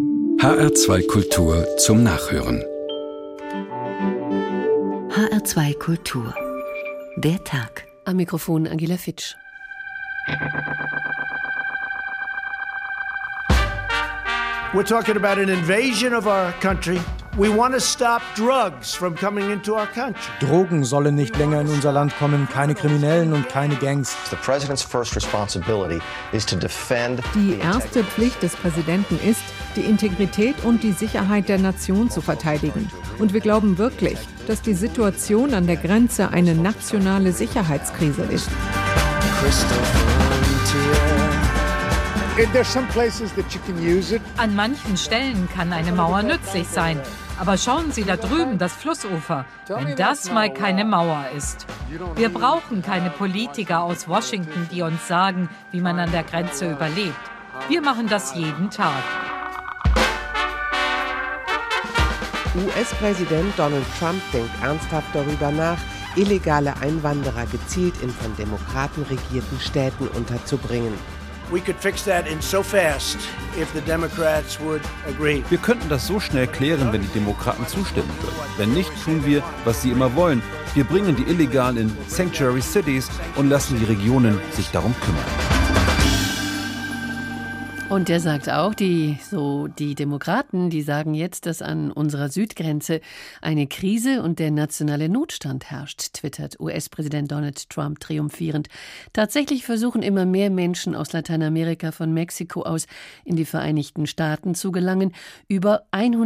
HR2 Kultur zum Nachhören. HR2 Kultur. Der Tag. Am Mikrofon Angela Fitsch. We're talking about an invasion of our country. We want to stop drugs from coming into our country. Drogen sollen nicht länger in unser Land kommen, keine Kriminellen und keine Gangs. The president's first responsibility is to defend. Die erste Pflicht des Präsidenten ist, die Integrität und die Sicherheit der Nation zu verteidigen. Und wir glauben wirklich, dass die Situation an der Grenze eine nationale Sicherheitskrise ist. An manchen Stellen kann eine Mauer nützlich sein. Aber schauen Sie da drüben, das Flussufer, wenn das mal keine Mauer ist. Wir brauchen keine Politiker aus Washington, die uns sagen, wie man an der Grenze überlebt. Wir machen das jeden Tag. US-Präsident Donald Trump denkt ernsthaft darüber nach, illegale Einwanderer gezielt in von Demokraten regierten Städten unterzubringen. We could fix that in so fast if the Democrats would agree. Wir könnten das so schnell klären, wenn die Demokraten zustimmen würden. Wenn nicht, tun wir, was sie immer wollen. Wir bringen die Illegalen in Sanctuary Cities und lassen die Regionen sich darum kümmern. Und der sagt auch, die Demokraten, die sagen jetzt, dass an unserer Südgrenze eine Krise und der nationale Notstand herrscht, twittert US-Präsident Donald Trump triumphierend. Tatsächlich versuchen immer mehr Menschen aus Lateinamerika von Mexiko aus in die Vereinigten Staaten zu gelangen. Über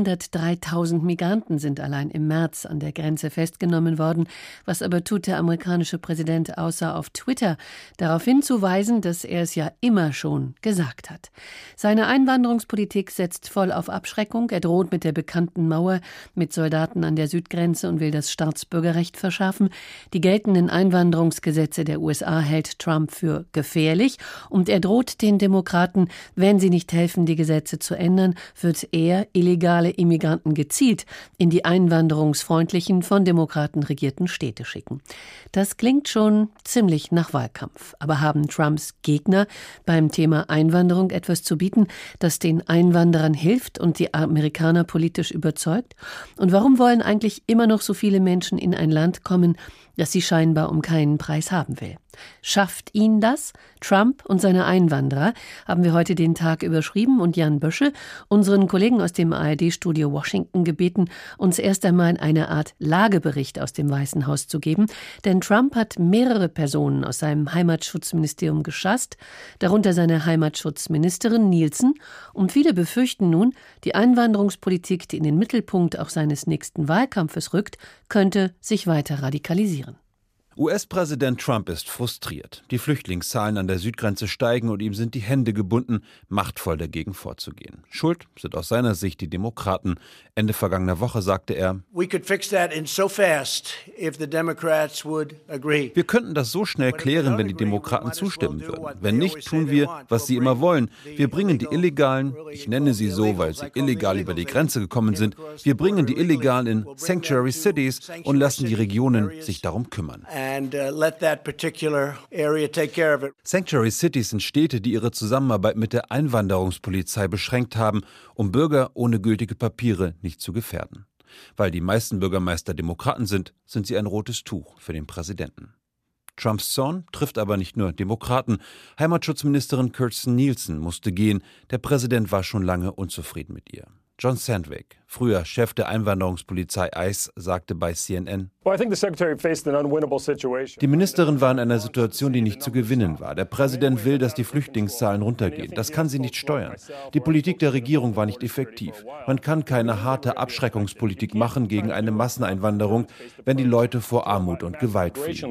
103.000 Migranten sind allein im März an der Grenze festgenommen worden. Was aber tut der amerikanische Präsident außer auf Twitter darauf hinzuweisen, dass er es ja immer schon gesagt hat. Seine Einwanderungspolitik setzt voll auf Abschreckung. Er droht mit der bekannten Mauer mit Soldaten an der Südgrenze und will das Staatsbürgerrecht verschaffen. Die geltenden Einwanderungsgesetze der USA hält Trump für gefährlich. Und er droht den Demokraten, wenn sie nicht helfen, die Gesetze zu ändern, wird er illegale Immigranten gezielt in die einwanderungsfreundlichen, von Demokraten regierten Städte schicken. Das klingt schon ziemlich nach Wahlkampf. Aber haben Trumps Gegner beim Thema Einwanderung etwas zu bieten, das den Einwanderern hilft und die Amerikaner politisch überzeugt? Und warum wollen eigentlich immer noch so viele Menschen in ein Land kommen, das sie scheinbar um keinen Preis haben will? Schafft ihn das? Trump und seine Einwanderer, haben wir heute den Tag überschrieben und Jan Böschel, unseren Kollegen aus dem ARD-Studio Washington, gebeten, uns erst einmal eine Art Lagebericht aus dem Weißen Haus zu geben. Denn Trump hat mehrere Personen aus seinem Heimatschutzministerium geschasst, darunter seine Heimatschutzministerin Nielsen. Und viele befürchten nun, die Einwanderungspolitik, die in den Mittelpunkt auch seines nächsten Wahlkampfes rückt, könnte sich weiter radikalisieren. US-Präsident Trump ist frustriert. Die Flüchtlingszahlen an der Südgrenze steigen und ihm sind die Hände gebunden, machtvoll dagegen vorzugehen. Schuld sind aus seiner Sicht die Demokraten. Ende vergangener Woche sagte er, We could fix that in so fast if the Democrats would agree. Wir könnten das so schnell klären, wenn die Demokraten zustimmen würden. Wenn nicht, tun wir, was sie immer wollen. Wir bringen die Illegalen, ich nenne sie so, weil sie illegal über die Grenze gekommen sind, wir bringen die Illegalen in Sanctuary Cities und lassen die Regionen sich darum kümmern. Sanctuary Cities sind Städte, die ihre Zusammenarbeit mit der Einwanderungspolizei beschränkt haben, um Bürger ohne gültige Papiere nicht zu gefährden. Weil die meisten Bürgermeister Demokraten sind, sind sie ein rotes Tuch für den Präsidenten. Trumps Zorn trifft aber nicht nur Demokraten. Heimatschutzministerin Kirstjen Nielsen musste gehen. Der Präsident war schon lange unzufrieden mit ihr. John Sandvik, früher Chef der Einwanderungspolizei ICE, sagte bei CNN, die Ministerin war in einer Situation, die nicht zu gewinnen war. Der Präsident will, dass die Flüchtlingszahlen runtergehen. Das kann sie nicht steuern. Die Politik der Regierung war nicht effektiv. Man kann keine harte Abschreckungspolitik machen gegen eine Masseneinwanderung, wenn die Leute vor Armut und Gewalt fliehen.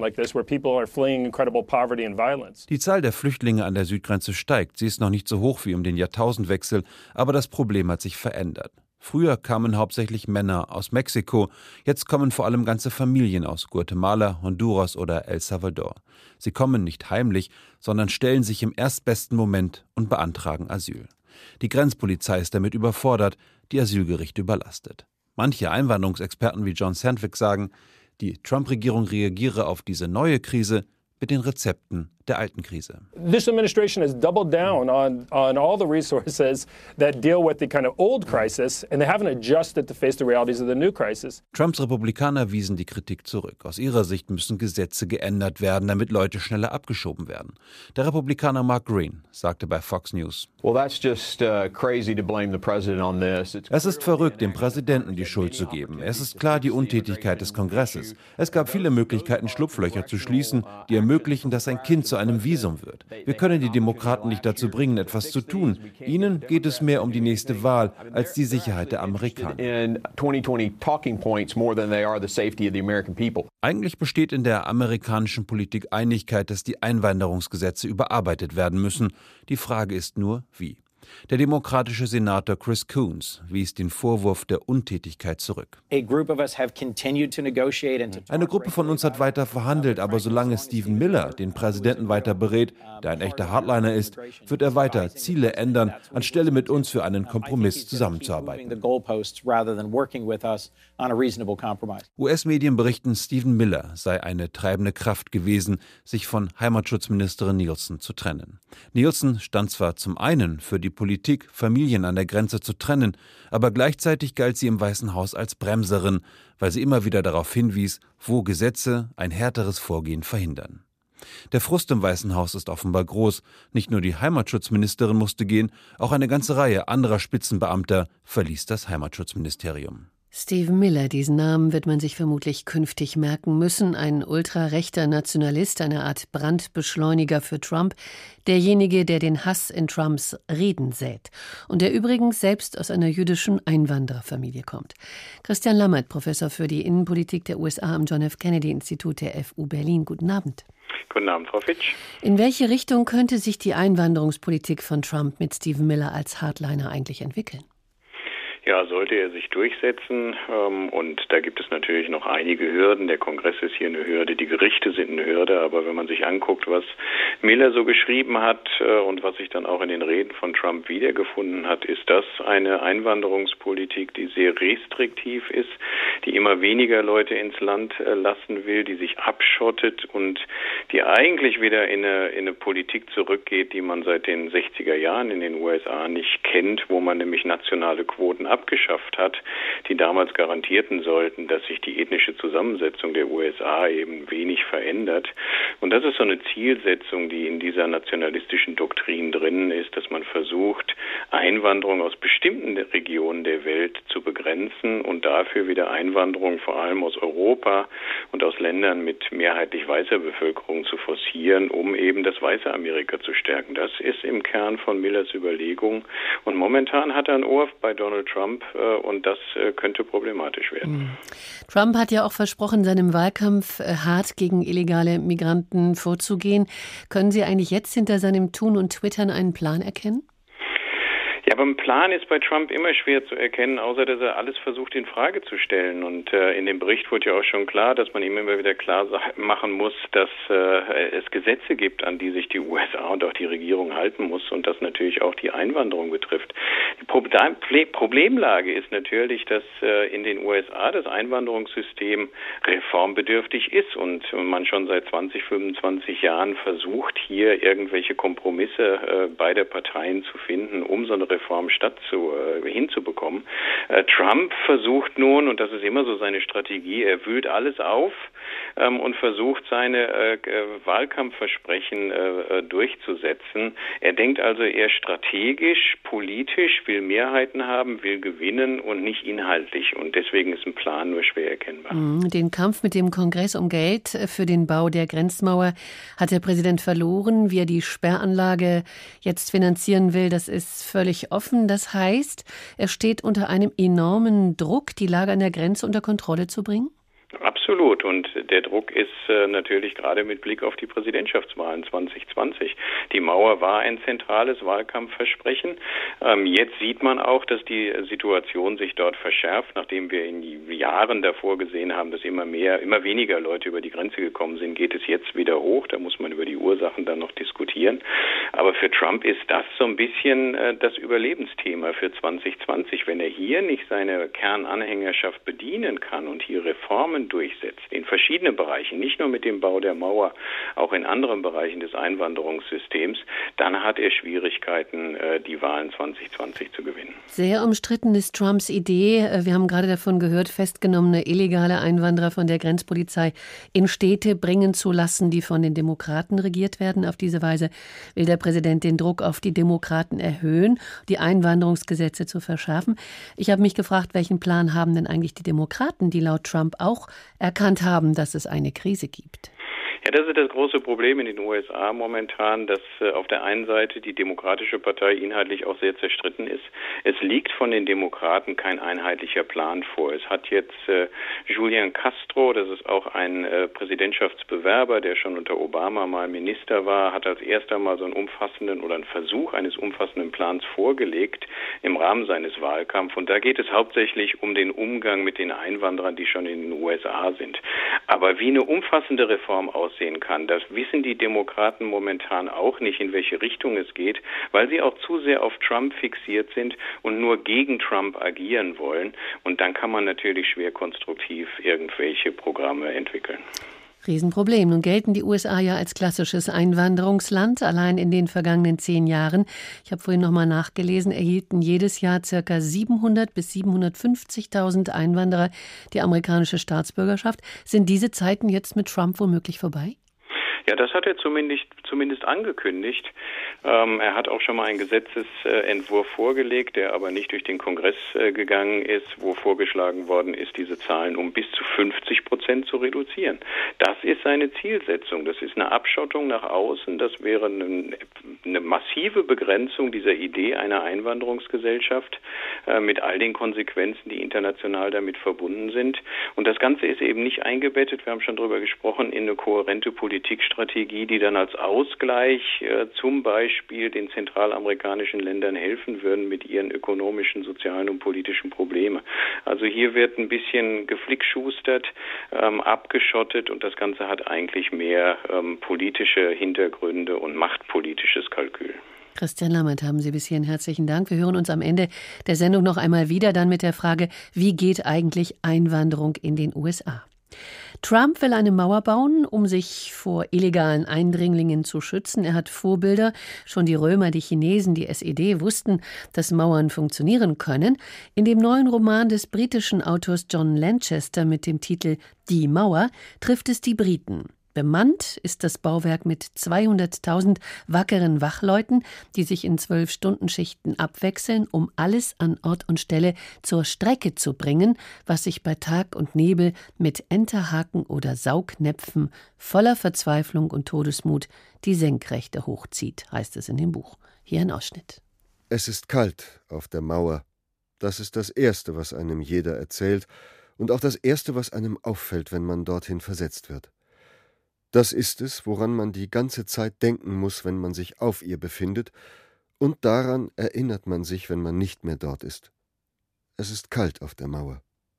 Die Zahl der Flüchtlinge an der Südgrenze steigt. Sie ist noch nicht so hoch wie um den Jahrtausendwechsel, aber das Problem hat sich verändert. Früher kamen hauptsächlich Männer aus Mexiko, jetzt kommen vor allem ganze Familien aus Guatemala, Honduras oder El Salvador. Sie kommen nicht heimlich, sondern stellen sich im erstbesten Moment und beantragen Asyl. Die Grenzpolizei ist damit überfordert, die Asylgerichte überlastet. Manche Einwanderungsexperten wie John Sandvik sagen, die Trump-Regierung reagiere auf diese neue Krise mit den Rezepten der alten Krise. This administration has doubled down on all the resources that deal with the kind of old crisis, and they haven't adjusted to face the realities of the new crisis. Trumps Republikaner wiesen die Kritik zurück. Aus ihrer Sicht müssen Gesetze geändert werden, damit Leute schneller abgeschoben werden. Der Republikaner Mark Green sagte bei Fox News: Es ist verrückt, dem Präsidenten die Schuld zu geben. Es ist klar die Untätigkeit des Kongresses. Es gab viele Möglichkeiten, Schlupflöcher zu schließen, die ermöglichen, dass ein Kind zu einem Visum wird. Wir können die Demokraten nicht dazu bringen, etwas zu tun. Ihnen geht es mehr um die nächste Wahl als die Sicherheit der Amerikaner. Eigentlich besteht in der amerikanischen Politik Einigkeit, dass die Einwanderungsgesetze überarbeitet werden müssen. Die Frage ist nur, wie. Der demokratische Senator Chris Coons wies den Vorwurf der Untätigkeit zurück. Eine Gruppe von uns hat weiter verhandelt, aber solange Stephen Miller den Präsidenten weiter berät, der ein echter Hardliner ist, wird er weiter Ziele ändern, anstelle mit uns für einen Kompromiss zusammenzuarbeiten. US-Medien berichten, Stephen Miller sei eine treibende Kraft gewesen, sich von Heimatschutzministerin Nielsen zu trennen. Nielsen stand zwar zum einen für die Politik, Familien an der Grenze zu trennen, aber gleichzeitig galt sie im Weißen Haus als Bremserin, weil sie immer wieder darauf hinwies, wo Gesetze ein härteres Vorgehen verhindern. Der Frust im Weißen Haus ist offenbar groß. Nicht nur die Heimatschutzministerin musste gehen, auch eine ganze Reihe anderer Spitzenbeamter verließ das Heimatschutzministerium. Stephen Miller, diesen Namen wird man sich vermutlich künftig merken müssen. Ein ultrarechter Nationalist, eine Art Brandbeschleuniger für Trump. Derjenige, der den Hass in Trumps Reden sät. Und der übrigens selbst aus einer jüdischen Einwandererfamilie kommt. Christian Lammert, Professor für die Innenpolitik der USA am John F. Kennedy Institut der FU Berlin. Guten Abend. Guten Abend, Frau Fitsch. In welche Richtung könnte sich die Einwanderungspolitik von Trump mit Stephen Miller als Hardliner eigentlich entwickeln? Ja, sollte er sich durchsetzen, und da gibt es natürlich noch einige Hürden. Der Kongress ist hier eine Hürde, die Gerichte sind eine Hürde, aber wenn man sich anguckt, was Miller so geschrieben hat und was sich dann auch in den Reden von Trump wiedergefunden hat, ist das eine Einwanderungspolitik, die sehr restriktiv ist, die immer weniger Leute ins Land lassen will, die sich abschottet und die eigentlich wieder in eine Politik zurückgeht, die man seit den 60er Jahren in den USA nicht kennt, wo man nämlich nationale Quoten abgeschafft hat, die damals garantierten sollten, dass sich die ethnische Zusammensetzung der USA eben wenig verändert. Und das ist so eine Zielsetzung, die in dieser nationalistischen Doktrin drin ist, dass man versucht, Einwanderung aus bestimmten Regionen der Welt zu begrenzen und dafür wieder Einwanderung vor allem aus Europa und aus Ländern mit mehrheitlich weißer Bevölkerung zu forcieren, um eben das weiße Amerika zu stärken. Das ist im Kern von Millers Überlegung. Und momentan hat er ein Ohr bei Donald Trump, und das könnte problematisch werden. Trump hat ja auch versprochen, seinem Wahlkampf hart gegen illegale Migranten vorzugehen. Können Sie eigentlich jetzt hinter seinem Tun und Twittern einen Plan erkennen? Ja, aber ein Plan ist bei Trump immer schwer zu erkennen, außer dass er alles versucht in Frage zu stellen. Und in dem Bericht wurde ja auch schon klar, dass man ihm immer wieder klar machen muss, dass es Gesetze gibt, an die sich die USA und auch die Regierung halten muss und das natürlich auch die Einwanderung betrifft. Die Problemlage ist natürlich, dass in den USA das Einwanderungssystem reformbedürftig ist und man schon seit 20, 25 Jahren versucht, hier irgendwelche Kompromisse beider Parteien zu finden, um so eine Reform hinzubekommen. Trump versucht nun, und das ist immer so seine Strategie, er wühlt alles auf und versucht seine Wahlkampfversprechen durchzusetzen. Er denkt also eher strategisch, politisch, will Mehrheiten haben, will gewinnen und nicht inhaltlich. Und deswegen ist ein Plan nur schwer erkennbar. Den Kampf mit dem Kongress um Geld für den Bau der Grenzmauer hat der Präsident verloren. Wie er die Sperranlage jetzt finanzieren will, das ist völlig offen. Das heißt, er steht unter einem enormen Druck, die Lage an der Grenze unter Kontrolle zu bringen? Absolut. Und der Druck ist natürlich gerade mit Blick auf die Präsidentschaftswahlen 2020. Die Mauer war ein zentrales Wahlkampfversprechen. Jetzt sieht man auch, dass die Situation sich dort verschärft. Nachdem wir in Jahren davor gesehen haben, dass immer weniger Leute über die Grenze gekommen sind, geht es jetzt wieder hoch. Da muss man über die Ursachen dann noch diskutieren. Aber für Trump ist das so ein bisschen das Überlebensthema für 2020. Wenn er hier nicht seine Kernanhängerschaft bedienen kann und hier Reformen Reformen durchsetzt, in verschiedenen Bereichen, nicht nur mit dem Bau der Mauer, auch in anderen Bereichen des Einwanderungssystems, dann hat er Schwierigkeiten, die Wahlen 2020 zu gewinnen. Sehr umstritten ist Trumps Idee, wir haben gerade davon gehört, festgenommene illegale Einwanderer von der Grenzpolizei in Städte bringen zu lassen, die von den Demokraten regiert werden. Auf diese Weise will der Präsident den Druck auf die Demokraten erhöhen, die Einwanderungsgesetze zu verschärfen. Ich habe mich gefragt, welchen Plan haben denn eigentlich die Demokraten, die laut Trump auch erkannt haben, dass es eine Krise gibt? Ja, das ist das große Problem in den USA momentan, dass auf der einen Seite die Demokratische Partei inhaltlich auch sehr zerstritten ist. Es liegt von den Demokraten kein einheitlicher Plan vor. Es hat jetzt Julian Castro, das ist auch ein Präsidentschaftsbewerber, der schon unter Obama mal Minister war, hat als erster mal so einen umfassenden oder einen Versuch eines umfassenden Plans vorgelegt im Rahmen seines Wahlkampfs. Und da geht es hauptsächlich um den Umgang mit den Einwanderern, die schon in den USA sind. Aber wie eine umfassende Reform aussehen kann, das wissen die Demokraten momentan auch nicht, in welche Richtung es geht, weil sie auch zu sehr auf Trump fixiert sind und nur gegen Trump agieren wollen. Und dann kann man natürlich schwer konstruktiv irgendwelche Programme entwickeln. Riesenproblem. Nun gelten die USA ja als klassisches Einwanderungsland. Allein in den vergangenen 10 Jahren, ich habe vorhin noch mal nachgelesen, erhielten jedes Jahr ca. 700.000 bis 750.000 Einwanderer die amerikanische Staatsbürgerschaft. Sind diese Zeiten jetzt mit Trump womöglich vorbei? Ja, das hat er zumindest angekündigt. Er hat auch schon mal einen Gesetzesentwurf vorgelegt, der aber nicht durch den Kongress gegangen ist, wo vorgeschlagen worden ist, diese Zahlen um bis zu 50% zu reduzieren. Das ist seine Zielsetzung. Das ist eine Abschottung nach außen. Das wäre eine massive Begrenzung dieser Idee einer Einwanderungsgesellschaft mit all den Konsequenzen, die international damit verbunden sind. Und das Ganze ist eben nicht eingebettet, wir haben schon darüber gesprochen, in eine kohärente Politikstrategie, die dann als Ausgleich zum Beispiel den zentralamerikanischen Ländern helfen würden mit ihren ökonomischen, sozialen und politischen Problemen. Also hier wird ein bisschen geflickschustert, abgeschottet und das Ganze hat eigentlich mehr politische Hintergründe und machtpolitisches Kalkül. Christian Lammert, haben Sie bis hierhin herzlichen Dank. Wir hören uns am Ende der Sendung noch einmal wieder, dann mit der Frage, wie geht eigentlich Einwanderung in den USA? Trump will eine Mauer bauen, um sich vor illegalen Eindringlingen zu schützen. Er hat Vorbilder. Schon die Römer, die Chinesen, die SED wussten, dass Mauern funktionieren können. In dem neuen Roman des britischen Autors John Lanchester mit dem Titel Die Mauer trifft es die Briten. Bemannt ist das Bauwerk mit 200.000 wackeren Wachleuten, die sich in 12-Stunden-Schichten abwechseln, um alles an Ort und Stelle zur Strecke zu bringen, was sich bei Tag und Nebel mit Enterhaken oder Saugnäpfen voller Verzweiflung und Todesmut die Senkrechte hochzieht, heißt es in dem Buch. Hier ein Ausschnitt. Es ist kalt auf der Mauer. Das ist das Erste, was einem jeder erzählt und auch das Erste, was einem auffällt, wenn man dorthin versetzt wird. Das ist es, woran man die ganze Zeit denken muss, wenn man sich auf ihr befindet, und daran erinnert man sich, wenn man nicht mehr dort ist. Es ist kalt auf der Mauer.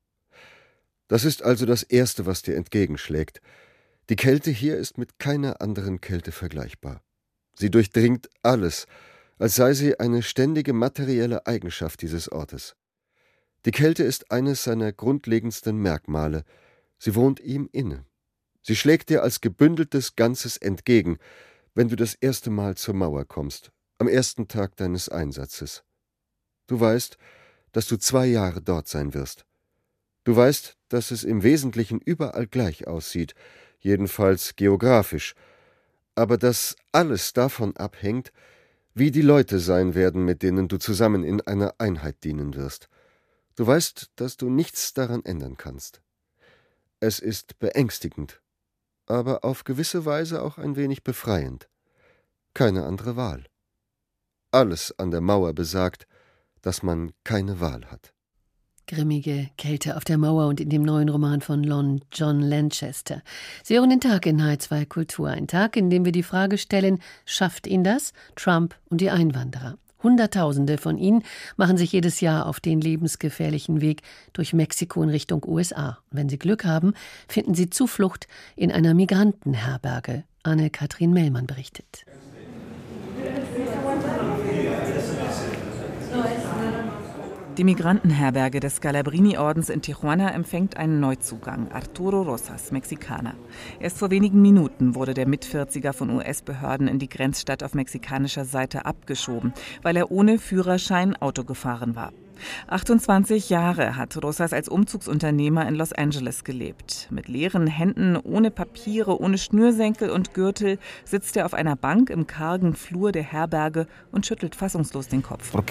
Das ist also das Erste, was dir entgegenschlägt. Die Kälte hier ist mit keiner anderen Kälte vergleichbar. Sie durchdringt alles, als sei sie eine ständige materielle Eigenschaft dieses Ortes. Die Kälte ist eines seiner grundlegendsten Merkmale. Sie wohnt ihm inne. Sie schlägt dir als gebündeltes Ganzes entgegen, wenn du das erste Mal zur Mauer kommst, am ersten Tag deines Einsatzes. Du weißt, dass du 2 Jahre dort sein wirst. Du weißt, dass es im Wesentlichen überall gleich aussieht, jedenfalls geografisch, aber dass alles davon abhängt, wie die Leute sein werden, mit denen du zusammen in einer Einheit dienen wirst. Du weißt, dass du nichts daran ändern kannst. Es ist beängstigend, aber auf gewisse Weise auch ein wenig befreiend. Keine andere Wahl. Alles an der Mauer besagt, dass man keine Wahl hat. Grimmige Kälte auf der Mauer und in dem neuen Roman von John Lanchester. Sie hören den Tag in H2 Kultur. Ein Tag, in dem wir die Frage stellen, schafft ihn das? Trump und die Einwanderer. Hunderttausende von ihnen machen sich jedes Jahr auf den lebensgefährlichen Weg durch Mexiko in Richtung USA. Und wenn sie Glück haben, finden sie Zuflucht in einer Migrantenherberge. Anne-Kathrin Mellmann berichtet. Die Migrantenherberge des Scalabrini-Ordens in Tijuana empfängt einen Neuzugang, Arturo Rosas, Mexikaner. Erst vor wenigen Minuten wurde der Mit-40er von US-Behörden in die Grenzstadt auf mexikanischer Seite abgeschoben, weil er ohne Führerschein Auto gefahren war. 28 Jahre hat Rosas als Umzugsunternehmer in Los Angeles gelebt. Mit leeren Händen, ohne Papiere, ohne Schnürsenkel und Gürtel sitzt er auf einer Bank im kargen Flur der Herberge und schüttelt fassungslos den Kopf. Da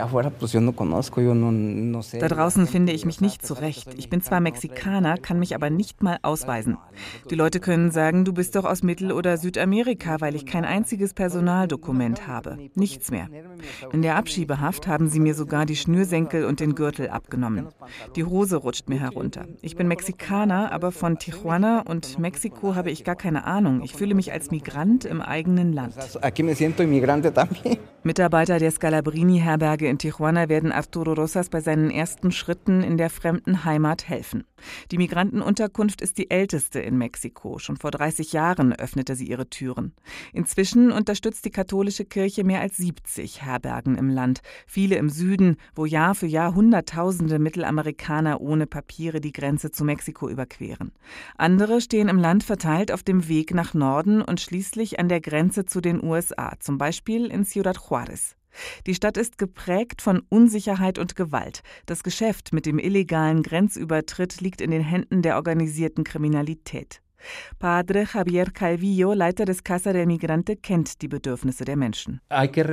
draußen finde ich mich nicht zurecht. Ich bin zwar Mexikaner, kann mich aber nicht mal ausweisen. Die Leute können sagen, du bist doch aus Mittel- oder Südamerika, weil ich kein einziges Personaldokument habe. Nichts mehr. In der Abschiebehaft haben sie mir sogar die Schnürsenkel und den Gürtel abgenommen. Die Hose rutscht mir herunter. Ich bin Mexikaner, aber von Tijuana und Mexiko habe ich gar keine Ahnung. Ich fühle mich als Migrant im eigenen Land. Mitarbeiter der Scalabrini-Herberge in Tijuana werden Arturo Rosas bei seinen ersten Schritten in der fremden Heimat helfen. Die Migrantenunterkunft ist die älteste in Mexiko. Schon vor 30 Jahren öffnete sie ihre Türen. Inzwischen unterstützt die katholische Kirche mehr als 70 Herbergen im Land. Viele im Süden, wo Jahr für Jahr Hunderttausende Mittelamerikaner ohne Papiere die Grenze zu Mexiko überqueren. Andere stehen im Land verteilt auf dem Weg nach Norden und schließlich an der Grenze zu den USA, zum Beispiel in Ciudad Juárez. Die Stadt ist geprägt von Unsicherheit und Gewalt. Das Geschäft mit dem illegalen Grenzübertritt liegt in den Händen der organisierten Kriminalität. Padre Javier Calvillo, Leiter des Casa del Migrante, kennt die Bedürfnisse der Menschen. Die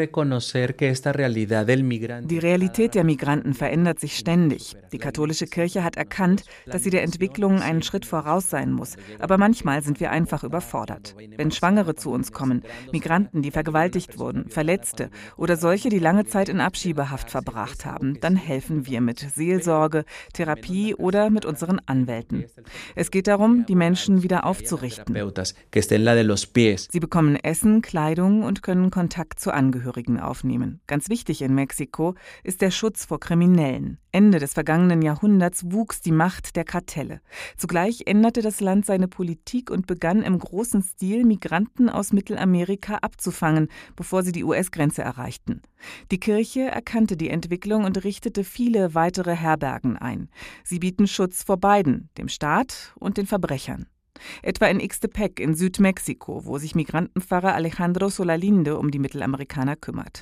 Realität der Migranten verändert sich ständig. Die katholische Kirche hat erkannt, dass sie der Entwicklung einen Schritt voraus sein muss. Aber manchmal sind wir einfach überfordert. Wenn Schwangere zu uns kommen, Migranten, die vergewaltigt wurden, Verletzte oder solche, die lange Zeit in Abschiebehaft verbracht haben, dann helfen wir mit Seelsorge, Therapie oder mit unseren Anwälten. Es geht darum, die Menschen wieder aufzurichten. Sie bekommen Essen, Kleidung und können Kontakt zu Angehörigen aufnehmen. Ganz wichtig in Mexiko ist der Schutz vor Kriminellen. Ende des vergangenen Jahrhunderts wuchs die Macht der Kartelle. Zugleich änderte das Land seine Politik und begann im großen Stil, Migranten aus Mittelamerika abzufangen, bevor sie die US-Grenze erreichten. Die Kirche erkannte die Entwicklung und richtete viele weitere Herbergen ein. Sie bieten Schutz vor beiden, dem Staat und den Verbrechern. Etwa in Ixtepec in Südmexiko, wo sich Migrantenpfarrer Alejandro Solalinde um die Mittelamerikaner kümmert.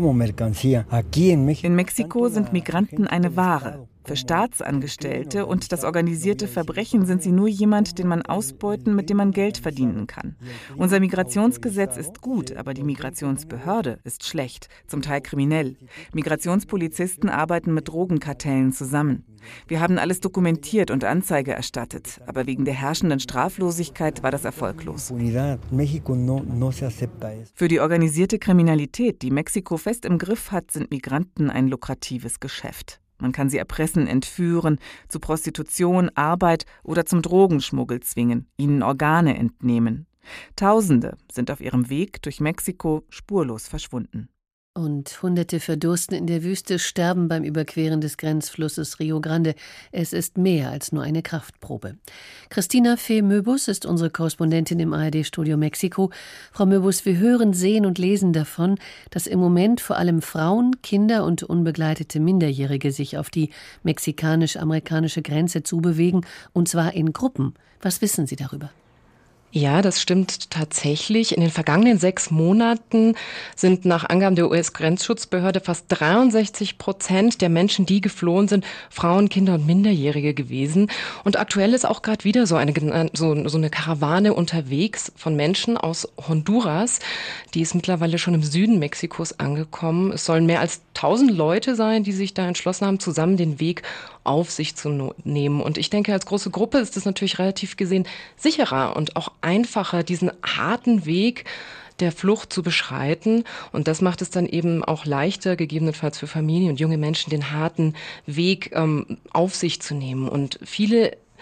In Mexiko sind Migranten eine Ware. Für Staatsangestellte und das organisierte Verbrechen sind sie nur jemand, den man ausbeuten, mit dem man Geld verdienen kann. Unser Migrationsgesetz ist gut, aber die Migrationsbehörde ist schlecht, zum Teil kriminell. Migrationspolizisten arbeiten mit Drogenkartellen zusammen. Wir haben alles dokumentiert und Anzeige erstattet, aber wegen der herrschenden Straflosigkeit war das erfolglos. Für die organisierte Kriminalität, die Mexiko fest im Griff hat, sind Migranten ein lukratives Geschäft. Man kann sie erpressen, entführen, zu Prostitution, Arbeit oder zum Drogenschmuggel zwingen, ihnen Organe entnehmen. Tausende sind auf ihrem Weg durch Mexiko spurlos verschwunden. Und Hunderte verdursten in der Wüste, sterben beim Überqueren des Grenzflusses Rio Grande. Es ist mehr als nur eine Kraftprobe. Christina Fee-Möbus ist unsere Korrespondentin im ARD-Studio Mexiko. Frau Möbus, wir hören, sehen und lesen davon, dass im Moment vor allem Frauen, Kinder und unbegleitete Minderjährige sich auf die mexikanisch-amerikanische Grenze zubewegen, und zwar in Gruppen. Was wissen Sie darüber? Ja, das stimmt tatsächlich. In den vergangenen 6 Monaten sind nach Angaben der US-Grenzschutzbehörde fast 63% der Menschen, die geflohen sind, Frauen, Kinder und Minderjährige gewesen. Und aktuell ist auch gerade wieder so eine Karawane unterwegs von Menschen aus Honduras. Die ist mittlerweile schon im Süden Mexikos angekommen. Es sollen mehr als 1000 Leute sein, die sich da entschlossen haben, zusammen den Weg auf sich zu nehmen. Und ich denke, als große Gruppe ist es natürlich relativ gesehen sicherer und auch einfacher, diesen harten Weg der Flucht zu beschreiten. Und das macht es dann eben auch leichter, gegebenenfalls für Familien und junge Menschen, den harten Weg auf sich zu nehmen. Und viele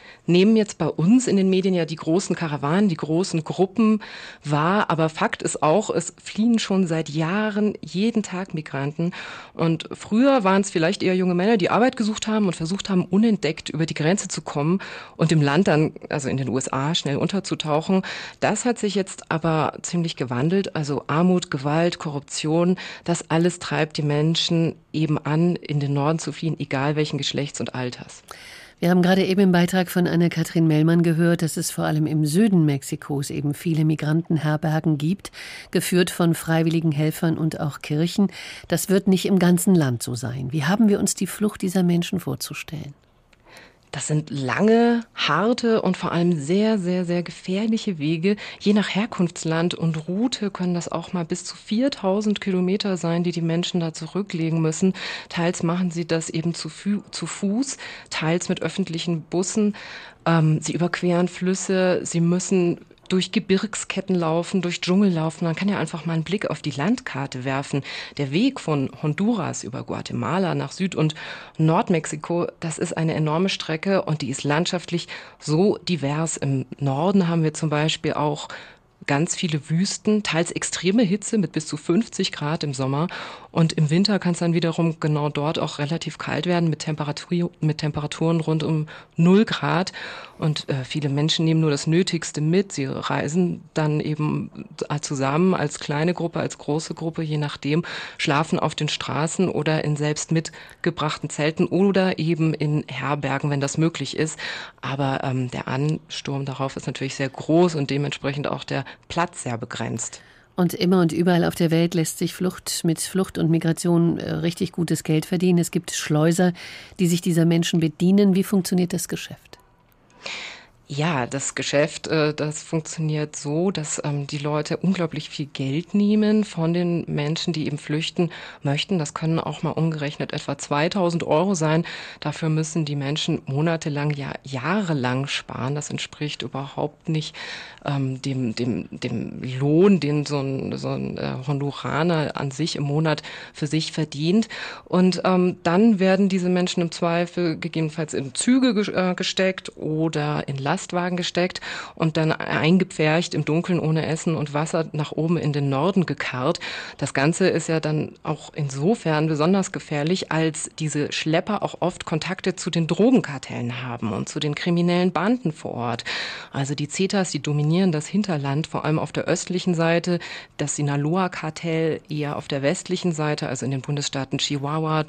nehmen jetzt bei uns in den Medien ja die großen Karawanen, die großen Gruppen wahr. Aber Fakt ist auch, es fliehen schon seit Jahren jeden Tag Migranten. Und früher waren es vielleicht eher junge Männer, die Arbeit gesucht haben und versucht haben, unentdeckt über die Grenze zu kommen und im Land dann, also in den USA, schnell unterzutauchen. Das hat sich jetzt aber ziemlich gewandelt. Also Armut, Gewalt, Korruption, das alles treibt die Menschen eben an, in den Norden zu fliehen, egal welchen Geschlechts und Alters. Wir haben gerade eben im Beitrag von Anne-Kathrin Mellmann gehört, dass es vor allem im Süden Mexikos eben viele Migrantenherbergen gibt, geführt von freiwilligen Helfern und auch Kirchen. Das wird nicht im ganzen Land so sein. Wie haben wir uns die Flucht dieser Menschen vorzustellen? Das sind lange, harte und vor allem sehr, sehr, sehr gefährliche Wege. Je nach Herkunftsland und Route können das auch mal bis zu 4000 Kilometer sein, die die Menschen da zurücklegen müssen. Teils machen sie das eben zu Fuß, teils mit öffentlichen Bussen. Sie überqueren Flüsse, sie müssen durch Gebirgsketten laufen, durch Dschungel laufen. Man kann ja einfach mal einen Blick auf die Landkarte werfen. Der Weg von Honduras über Guatemala nach Süd- und Nordmexiko, das ist eine enorme Strecke und die ist landschaftlich so divers. Im Norden haben wir zum Beispiel auch ganz viele Wüsten, teils extreme Hitze mit bis zu 50 Grad im Sommer. Und im Winter kann es dann wiederum genau dort auch relativ kalt werden mit Temperaturen rund um 0 Grad. Und viele Menschen nehmen nur das Nötigste mit. Sie reisen dann eben zusammen als kleine Gruppe, als große Gruppe, je nachdem, schlafen auf den Straßen oder in selbst mitgebrachten Zelten oder eben in Herbergen, wenn das möglich ist. Aber der Ansturm darauf ist natürlich sehr groß und dementsprechend auch der Platz sehr begrenzt. Und immer und überall auf der Welt lässt sich mit Flucht und Migration richtig gutes Geld verdienen. Es gibt Schleuser, die sich dieser Menschen bedienen. Wie funktioniert das Geschäft? Ja, das Geschäft, das funktioniert so, dass die Leute unglaublich viel Geld nehmen von den Menschen, die eben flüchten möchten. Das können auch mal umgerechnet etwa 2000 Euro sein. Dafür müssen die Menschen monatelang, ja jahrelang sparen. Das entspricht überhaupt nicht dem Lohn, den so ein Honduraner an sich im Monat für sich verdient. Und dann werden diese Menschen im Zweifel gegebenenfalls in Züge gesteckt oder in Lastwagen gesteckt und dann eingepfercht im Dunkeln ohne Essen und Wasser nach oben in den Norden gekarrt. Das Ganze ist ja dann auch insofern besonders gefährlich, als diese Schlepper auch oft Kontakte zu den Drogenkartellen haben und zu den kriminellen Banden vor Ort. Also die Zetas, die dominieren das Hinterland, vor allem auf der östlichen Seite, das Sinaloa-Kartell eher auf der westlichen Seite, also in den Bundesstaaten Chihuahua,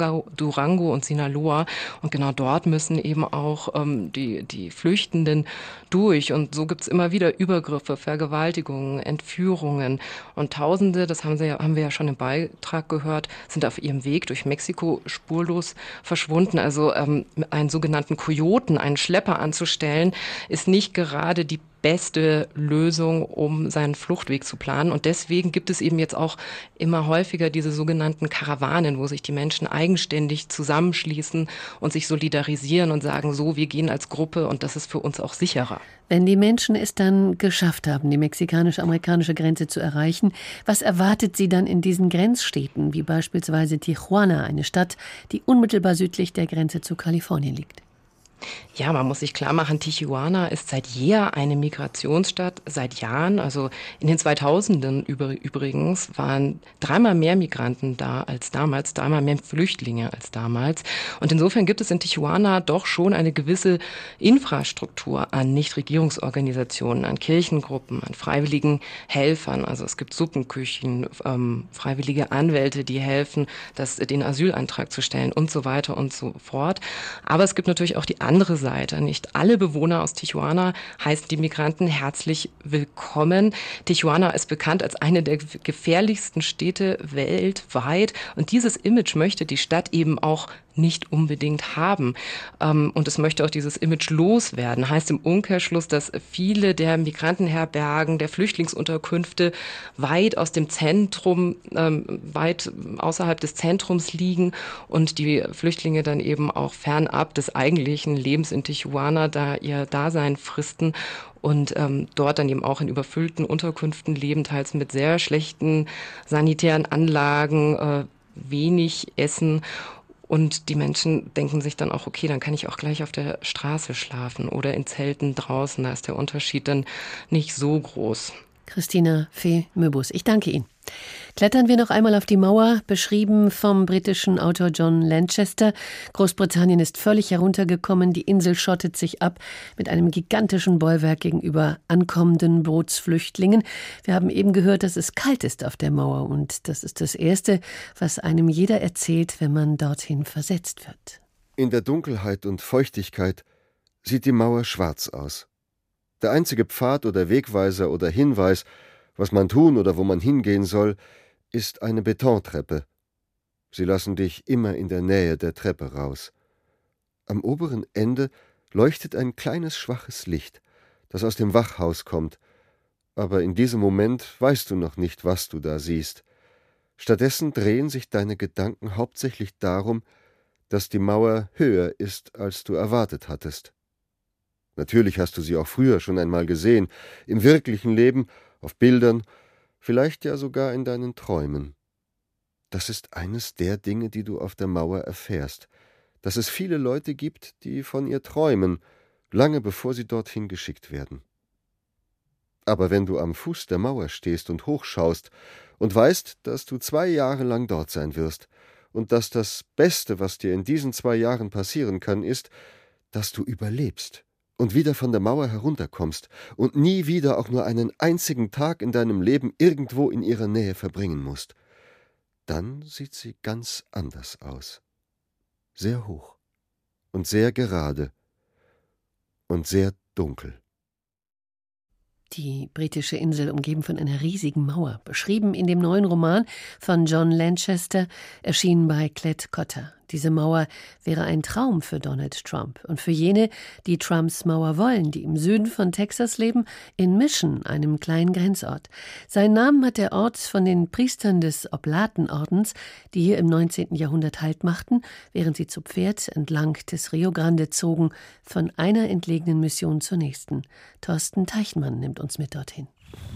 Durango und Sinaloa. Und genau dort müssen eben auch die Flüchtenden durch. Und so gibt's immer wieder Übergriffe, Vergewaltigungen, Entführungen. Und Tausende, das haben wir ja schon im Beitrag gehört, sind auf ihrem Weg durch Mexiko spurlos verschwunden. Also einen sogenannten Kojoten, einen Schlepper anzustellen, ist nicht gerade die beste Lösung, um seinen Fluchtweg zu planen. Und deswegen gibt es eben jetzt auch immer häufiger diese sogenannten Karawanen, wo sich die Menschen eigenständig zusammenschließen und sich solidarisieren und sagen, so, wir gehen als Gruppe und das ist für uns auch sicherer. Wenn die Menschen es dann geschafft haben, die mexikanisch-amerikanische Grenze zu erreichen, was erwartet sie dann in diesen Grenzstädten, wie beispielsweise Tijuana, eine Stadt, die unmittelbar südlich der Grenze zu Kalifornien liegt? Ja, man muss sich klar machen, Tijuana ist seit jeher eine Migrationsstadt, seit Jahren. Also in den 2000ern übrigens waren 3-mal mehr Migranten da als damals, 3-mal mehr Flüchtlinge als damals. Und insofern gibt es in Tijuana doch schon eine gewisse Infrastruktur an Nichtregierungsorganisationen, an Kirchengruppen, an freiwilligen Helfern. Also es gibt Suppenküchen, freiwillige Anwälte, die helfen, den Asylantrag zu stellen und so weiter und so fort. Aber es gibt natürlich auch die andere Seite. Nicht alle Bewohner aus Tijuana heißen die Migranten herzlich willkommen. Tijuana ist bekannt als eine der gefährlichsten Städte weltweit. Und dieses Image möchte die Stadt eben auch nicht unbedingt haben. Und es möchte auch dieses Image loswerden. Heißt im Umkehrschluss, dass viele der Migrantenherbergen, der Flüchtlingsunterkünfte weit aus dem Zentrum, weit außerhalb des Zentrums liegen und die Flüchtlinge dann eben auch fernab des eigentlichen Lebens in Tijuana da ihr Dasein fristen und dort dann eben auch in überfüllten Unterkünften leben, teils mit sehr schlechten sanitären Anlagen, wenig Essen Und die Menschen denken sich dann auch, okay, dann kann ich auch gleich auf der Straße schlafen oder in Zelten draußen. Da ist der Unterschied dann nicht so groß. Christina Fee-Möbus, ich danke Ihnen. Klettern wir noch einmal auf die Mauer, beschrieben vom britischen Autor John Lanchester. Großbritannien ist völlig heruntergekommen, die Insel schottet sich ab mit einem gigantischen Bollwerk gegenüber ankommenden Bootsflüchtlingen. Wir haben eben gehört, dass es kalt ist auf der Mauer und das ist das Erste, was einem jeder erzählt, wenn man dorthin versetzt wird. In der Dunkelheit und Feuchtigkeit sieht die Mauer schwarz aus. Der einzige Pfad oder Wegweiser oder Hinweis, was man tun oder wo man hingehen soll, ist eine Betontreppe. Sie lassen dich immer in der Nähe der Treppe raus. Am oberen Ende leuchtet ein kleines, schwaches Licht, das aus dem Wachhaus kommt. Aber in diesem Moment weißt du noch nicht, was du da siehst. Stattdessen drehen sich deine Gedanken hauptsächlich darum, dass die Mauer höher ist, als du erwartet hattest. Natürlich hast du sie auch früher schon einmal gesehen, im wirklichen Leben, auf Bildern, vielleicht ja sogar in deinen Träumen. Das ist eines der Dinge, die du auf der Mauer erfährst, dass es viele Leute gibt, die von ihr träumen, lange bevor sie dorthin geschickt werden. Aber wenn du am Fuß der Mauer stehst und hochschaust und weißt, dass du 2 Jahre lang dort sein wirst und dass das Beste, was dir in diesen 2 Jahren passieren kann, ist, dass du überlebst und wieder von der Mauer herunterkommst und nie wieder auch nur einen einzigen Tag in deinem Leben irgendwo in ihrer Nähe verbringen musst, dann sieht sie ganz anders aus. Sehr hoch und sehr gerade und sehr dunkel. Die britische Insel umgeben von einer riesigen Mauer, beschrieben in dem neuen Roman von John Lanchester, erschienen bei Klett Cotta. Diese Mauer wäre ein Traum für Donald Trump und für jene, die Trumps Mauer wollen, die im Süden von Texas leben, in Mission, einem kleinen Grenzort. Seinen Namen hat der Ort von den Priestern des Oblatenordens, die hier im 19. Jahrhundert Halt machten, während sie zu Pferd entlang des Rio Grande zogen, von einer entlegenen Mission zur nächsten. Thorsten Teichmann nimmt uns mit dorthin.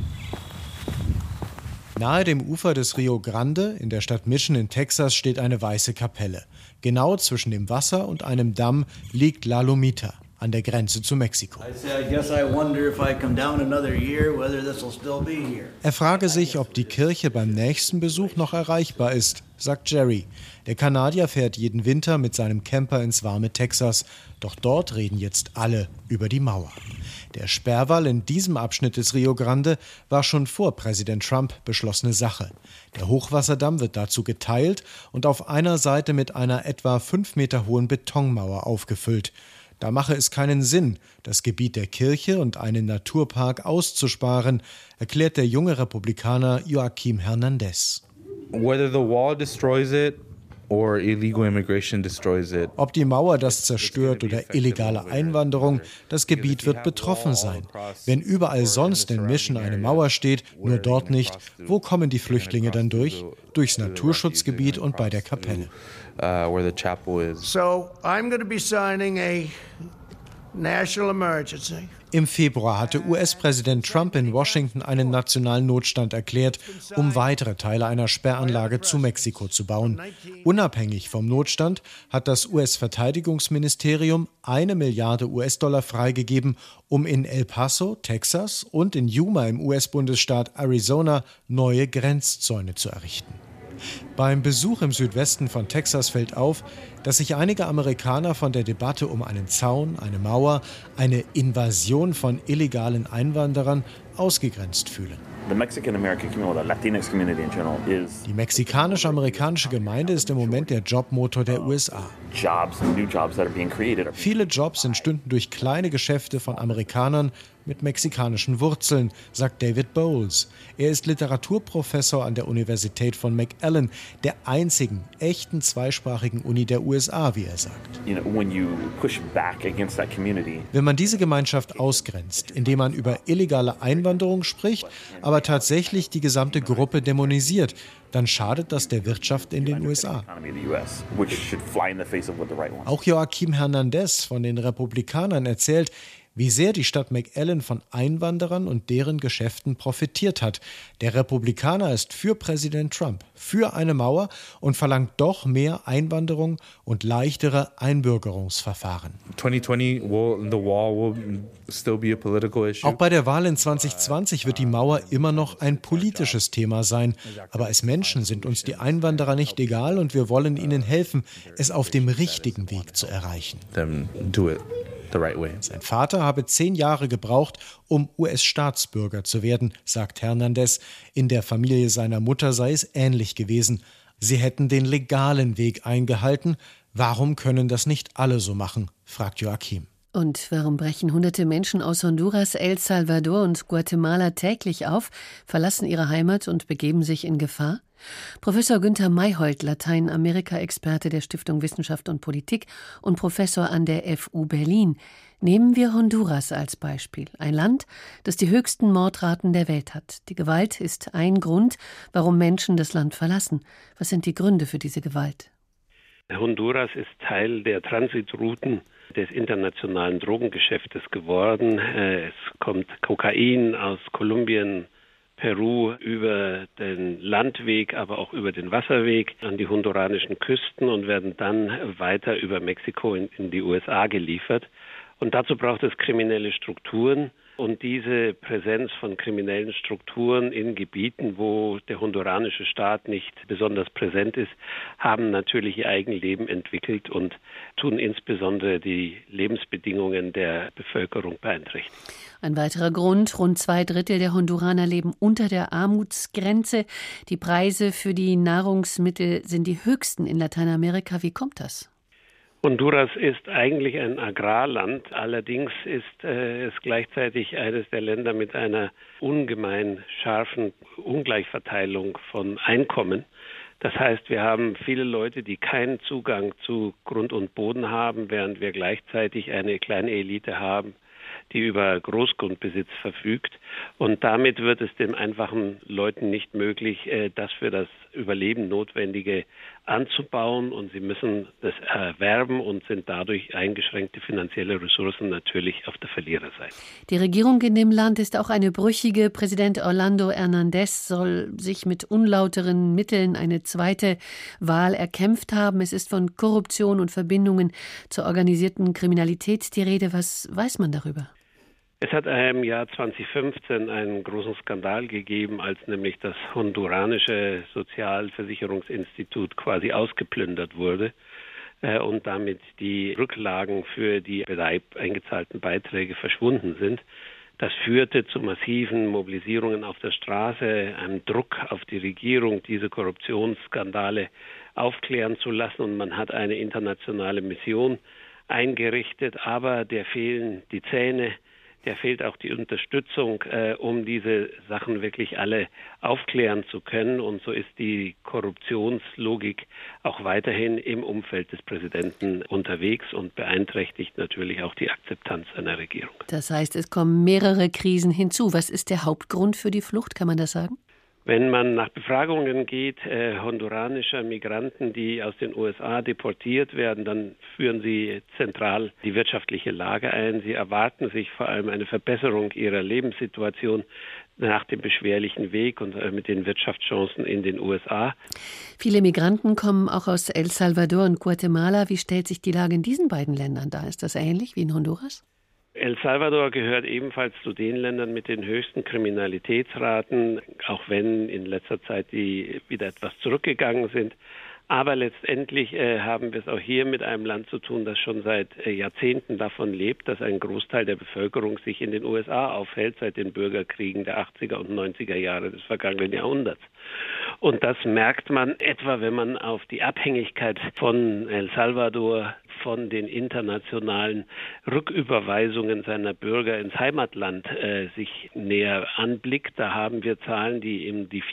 Nahe dem Ufer des Rio Grande in der Stadt Mission in Texas steht eine weiße Kapelle. Genau zwischen dem Wasser und einem Damm liegt La Lomita an der Grenze zu Mexiko. Er frage sich, ob die Kirche beim nächsten Besuch noch erreichbar ist, sagt Jerry. Der Kanadier fährt jeden Winter mit seinem Camper ins warme Texas. Doch dort reden jetzt alle über die Mauer. Der Sperrwall in diesem Abschnitt des Rio Grande war schon vor Präsident Trump beschlossene Sache. Der Hochwasserdamm wird dazu geteilt und auf einer Seite mit einer etwa 5 Meter hohen Betonmauer aufgefüllt. Da mache es keinen Sinn, das Gebiet der Kirche und einen Naturpark auszusparen, erklärt der junge Republikaner Joaquim Hernandez. Whether the wall destroys it or illegal immigration destroys it. Ob die Mauer das zerstört oder illegale Einwanderung, das Gebiet wird betroffen sein. Wenn überall sonst in Mission eine Mauer steht, nur dort nicht, wo kommen die Flüchtlinge dann durch? Durchs Naturschutzgebiet und bei der Kapelle. So, I'm going to be signing a national emergency. Im Februar hatte US-Präsident Trump in Washington einen nationalen Notstand erklärt, um weitere Teile einer Sperranlage zu Mexiko zu bauen. Unabhängig vom Notstand hat das US-Verteidigungsministerium 1 Milliarde US-Dollar freigegeben, um in El Paso, Texas und in Yuma im US-Bundesstaat Arizona neue Grenzzäune zu errichten. Beim Besuch im Südwesten von Texas fällt auf, dass sich einige Amerikaner von der Debatte um einen Zaun, eine Mauer, eine Invasion von illegalen Einwanderern ausgegrenzt fühlen. Die mexikanisch-amerikanische Gemeinde ist im Moment der Jobmotor der USA. Viele Jobs entstünden durch kleine Geschäfte von Amerikanern mit mexikanischen Wurzeln, sagt David Bowles. Er ist Literaturprofessor an der Universität von McAllen, der einzigen echten zweisprachigen Uni der USA, wie er sagt. Wenn man diese Gemeinschaft ausgrenzt, indem man über illegale Einwanderung spricht, aber tatsächlich die gesamte Gruppe dämonisiert, dann schadet das der Wirtschaft in den USA. Auch Joaquim Hernandez von den Republikanern erzählt, wie sehr die Stadt McAllen von Einwanderern und deren Geschäften profitiert hat. Der Republikaner ist für Präsident Trump, für eine Mauer und verlangt doch mehr Einwanderung und leichtere Einbürgerungsverfahren. 2020 the wall will still be a political issue. Auch bei der Wahl in 2020 wird die Mauer immer noch ein politisches Thema sein. Aber als Menschen sind uns die Einwanderer nicht egal und wir wollen ihnen helfen, es auf dem richtigen Weg zu erreichen. Then do it the right way. Sein Vater habe 10 Jahre gebraucht, um US-Staatsbürger zu werden, sagt Hernandez. In der Familie seiner Mutter sei es ähnlich gewesen. Sie hätten den legalen Weg eingehalten. Warum können das nicht alle so machen, fragt Joachim. Und warum brechen hunderte Menschen aus Honduras, El Salvador und Guatemala täglich auf, verlassen ihre Heimat und begeben sich in Gefahr? Professor Günther Mayhold, Lateinamerika-Experte der Stiftung Wissenschaft und Politik und Professor an der FU Berlin. Nehmen wir Honduras als Beispiel. Ein Land, das die höchsten Mordraten der Welt hat. Die Gewalt ist ein Grund, warum Menschen das Land verlassen. Was sind die Gründe für diese Gewalt? Honduras ist Teil der Transitrouten des internationalen Drogengeschäftes geworden. Es kommt Kokain aus Kolumbien, Peru über den Landweg, aber auch über den Wasserweg an die honduranischen Küsten und werden dann weiter über Mexiko in die USA geliefert. Und dazu braucht es kriminelle Strukturen. Und diese Präsenz von kriminellen Strukturen in Gebieten, wo der honduranische Staat nicht besonders präsent ist, haben natürlich ihr Eigenleben entwickelt und tun insbesondere die Lebensbedingungen der Bevölkerung beeinträchtigen. Ein weiterer Grund, rund 2/3 der Honduraner leben unter der Armutsgrenze. Die Preise für die Nahrungsmittel sind die höchsten in Lateinamerika. Wie kommt das? Honduras ist eigentlich ein Agrarland, allerdings ist es gleichzeitig eines der Länder mit einer ungemein scharfen Ungleichverteilung von Einkommen. Das heißt, wir haben viele Leute, die keinen Zugang zu Grund und Boden haben, während wir gleichzeitig eine kleine Elite haben, die über Großgrundbesitz verfügt. Und damit wird es den einfachen Leuten nicht möglich, das für das Überleben Notwendige anzubauen. Und sie müssen das erwerben und sind dadurch eingeschränkte finanzielle Ressourcen natürlich auf der Verliererseite. Die Regierung in dem Land ist auch eine brüchige. Präsident Orlando Hernández soll sich mit unlauteren Mitteln eine zweite Wahl erkämpft haben. Es ist von Korruption und Verbindungen zur organisierten Kriminalität die Rede. Was weiß man darüber? Es hat im Jahr 2015 einen großen Skandal gegeben, als nämlich das honduranische Sozialversicherungsinstitut quasi ausgeplündert wurde und damit die Rücklagen für die eingezahlten Beiträge verschwunden sind. Das führte zu massiven Mobilisierungen auf der Straße, einem Druck auf die Regierung, diese Korruptionsskandale aufklären zu lassen. Und man hat eine internationale Mission eingerichtet, aber der fehlen die Zähne. Der fehlt auch die Unterstützung, um diese Sachen wirklich alle aufklären zu können. Und so ist die Korruptionslogik auch weiterhin im Umfeld des Präsidenten unterwegs und beeinträchtigt natürlich auch die Akzeptanz einer Regierung. Das heißt, es kommen mehrere Krisen hinzu. Was ist der Hauptgrund für die Flucht, kann man das sagen? Wenn man nach Befragungen geht, honduranischer Migranten, die aus den USA deportiert werden, dann führen sie zentral die wirtschaftliche Lage ein. Sie erwarten sich vor allem eine Verbesserung ihrer Lebenssituation nach dem beschwerlichen Weg und mit den Wirtschaftschancen in den USA. Viele Migranten kommen auch aus El Salvador und Guatemala. Wie stellt sich die Lage in diesen beiden Ländern dar? Ist das ähnlich wie in Honduras? El Salvador gehört ebenfalls zu den Ländern mit den höchsten Kriminalitätsraten, auch wenn in letzter Zeit die wieder etwas zurückgegangen sind. Aber letztendlich haben wir es auch hier mit einem Land zu tun, das schon seit Jahrzehnten davon lebt, dass ein Großteil der Bevölkerung sich in den USA aufhält, seit den Bürgerkriegen der 80er und 90er Jahre des vergangenen Jahrhunderts. Und das merkt man etwa, wenn man auf die Abhängigkeit von El Salvador von den internationalen Rücküberweisungen seiner Bürger ins Heimatland sich näher anblickt. Da haben wir Zahlen, die eben die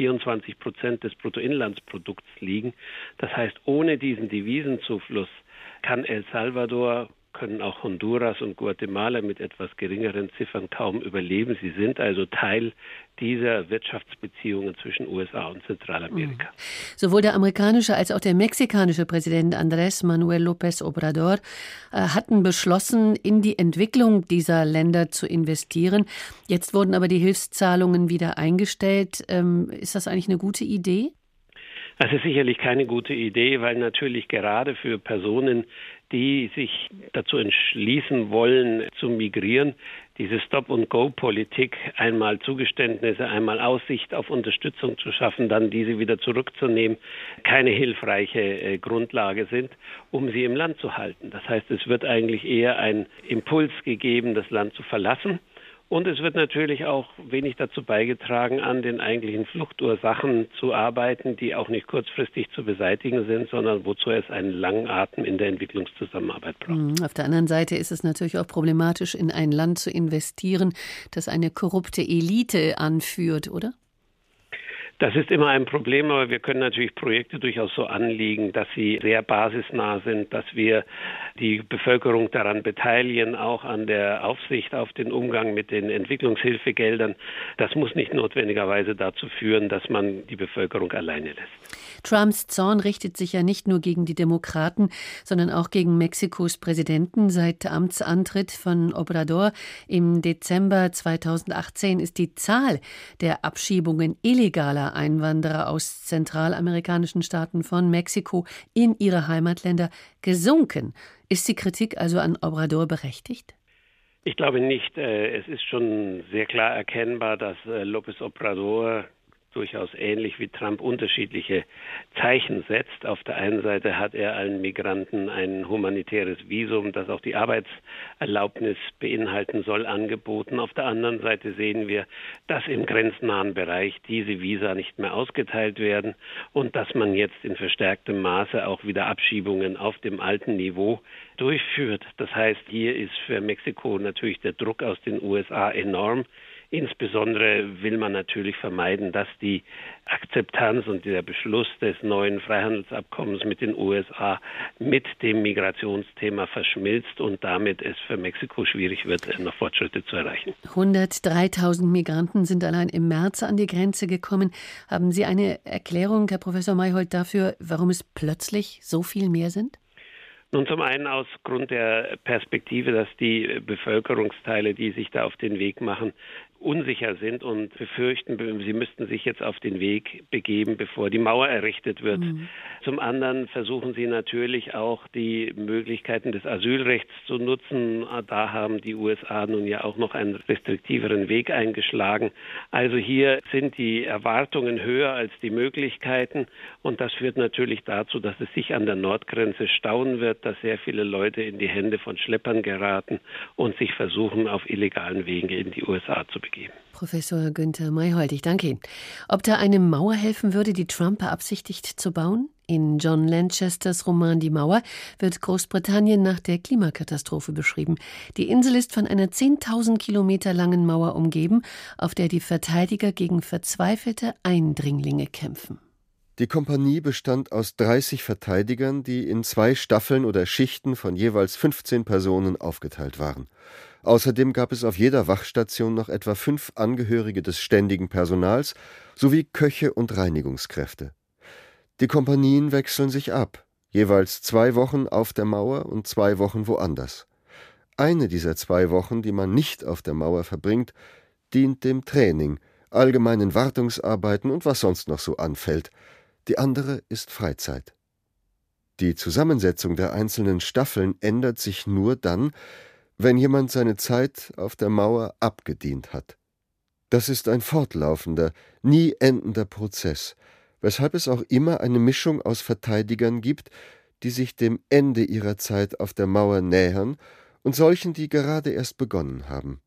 24% des Bruttoinlandsprodukts liegen. Das heißt, ohne diesen Devisenzufluss kann El Salvador können auch Honduras und Guatemala mit etwas geringeren Ziffern kaum überleben. Sie sind also Teil dieser Wirtschaftsbeziehungen zwischen USA und Zentralamerika. Sowohl der amerikanische als auch der mexikanische Präsident Andrés Manuel López Obrador hatten beschlossen, in die Entwicklung dieser Länder zu investieren. Jetzt wurden aber die Hilfszahlungen wieder eingestellt. Ist das eigentlich eine gute Idee? Das ist sicherlich keine gute Idee, weil natürlich gerade für Personen, die sich dazu entschließen wollen, zu migrieren, diese Stop-and-Go-Politik, einmal Zugeständnisse, einmal Aussicht auf Unterstützung zu schaffen, dann diese wieder zurückzunehmen, keine hilfreiche Grundlage sind, um sie im Land zu halten. Das heißt, es wird eigentlich eher ein Impuls gegeben, das Land zu verlassen. Und es wird natürlich auch wenig dazu beigetragen, an den eigentlichen Fluchtursachen zu arbeiten, die auch nicht kurzfristig zu beseitigen sind, sondern wozu es einen langen Atem in der Entwicklungszusammenarbeit braucht. Auf der anderen Seite ist es natürlich auch problematisch, in ein Land zu investieren, das eine korrupte Elite anführt, oder? Das ist immer ein Problem, aber wir können natürlich Projekte durchaus so anlegen, dass sie sehr basisnah sind, dass wir die Bevölkerung daran beteiligen, auch an der Aufsicht auf den Umgang mit den Entwicklungshilfegeldern. Das muss nicht notwendigerweise dazu führen, dass man die Bevölkerung alleine lässt. Trumps Zorn richtet sich ja nicht nur gegen die Demokraten, sondern auch gegen Mexikos Präsidenten. Seit Amtsantritt von Obrador im Dezember 2018 ist die Zahl der Abschiebungen illegaler Einwanderer aus zentralamerikanischen Staaten von Mexiko in ihre Heimatländer gesunken. Ist die Kritik also an Obrador berechtigt? Ich glaube nicht. Es ist schon sehr klar erkennbar, dass López Obrador durchaus ähnlich wie Trump unterschiedliche Zeichen setzt. Auf der einen Seite hat er allen Migranten ein humanitäres Visum, das auch die Arbeitserlaubnis beinhalten soll, angeboten. Auf der anderen Seite sehen wir, dass im grenznahen Bereich diese Visa nicht mehr ausgeteilt werden und dass man jetzt in verstärktem Maße auch wieder Abschiebungen auf dem alten Niveau durchführt. Das heißt, hier ist für Mexiko natürlich der Druck aus den USA enorm. Insbesondere will man natürlich vermeiden, dass die Akzeptanz und der Beschluss des neuen Freihandelsabkommens mit den USA mit dem Migrationsthema verschmilzt und damit es für Mexiko schwierig wird, noch Fortschritte zu erreichen. 103.000 Migranten sind allein im März an die Grenze gekommen. Haben Sie eine Erklärung, Herr Professor Mayholt, dafür, warum es plötzlich so viel mehr sind? Nun, zum einen aus Grund der Perspektive, dass die Bevölkerungsteile, die sich da auf den Weg machen, unsicher sind und befürchten, sie müssten sich jetzt auf den Weg begeben, bevor die Mauer errichtet wird. Zum anderen versuchen sie natürlich auch, die Möglichkeiten des Asylrechts zu nutzen. Da haben die USA nun ja auch noch einen restriktiveren Weg eingeschlagen. Also hier sind die Erwartungen höher als die Möglichkeiten und das führt natürlich dazu, dass es sich an der Nordgrenze stauen wird, dass sehr viele Leute in die Hände von Schleppern geraten und sich versuchen, auf illegalen Wegen in die USA zu begeben. Professor Günther Mayholt, ich danke Ihnen. Ob da eine Mauer helfen würde, die Trump beabsichtigt zu bauen? In John Lanchesters Roman Die Mauer wird Großbritannien nach der Klimakatastrophe beschrieben. Die Insel ist von einer 10.000 Kilometer langen Mauer umgeben, auf der die Verteidiger gegen verzweifelte Eindringlinge kämpfen. Die Kompanie bestand aus 30 Verteidigern, die in 2 Staffeln oder Schichten von jeweils 15 Personen aufgeteilt waren. Außerdem gab es auf jeder Wachstation noch etwa 5 Angehörige des ständigen Personals sowie Köche und Reinigungskräfte. Die Kompanien wechseln sich ab, jeweils 2 Wochen auf der Mauer und 2 Wochen woanders. Eine dieser 2 Wochen, die man nicht auf der Mauer verbringt, dient dem Training, allgemeinen Wartungsarbeiten und was sonst noch so anfällt. Die andere ist Freizeit. Die Zusammensetzung der einzelnen Staffeln ändert sich nur dann, wenn jemand seine Zeit auf der Mauer abgedient hat. Das ist ein fortlaufender, nie endender Prozess, weshalb es auch immer eine Mischung aus Verteidigern gibt, die sich dem Ende ihrer Zeit auf der Mauer nähern, und solchen, die gerade erst begonnen haben.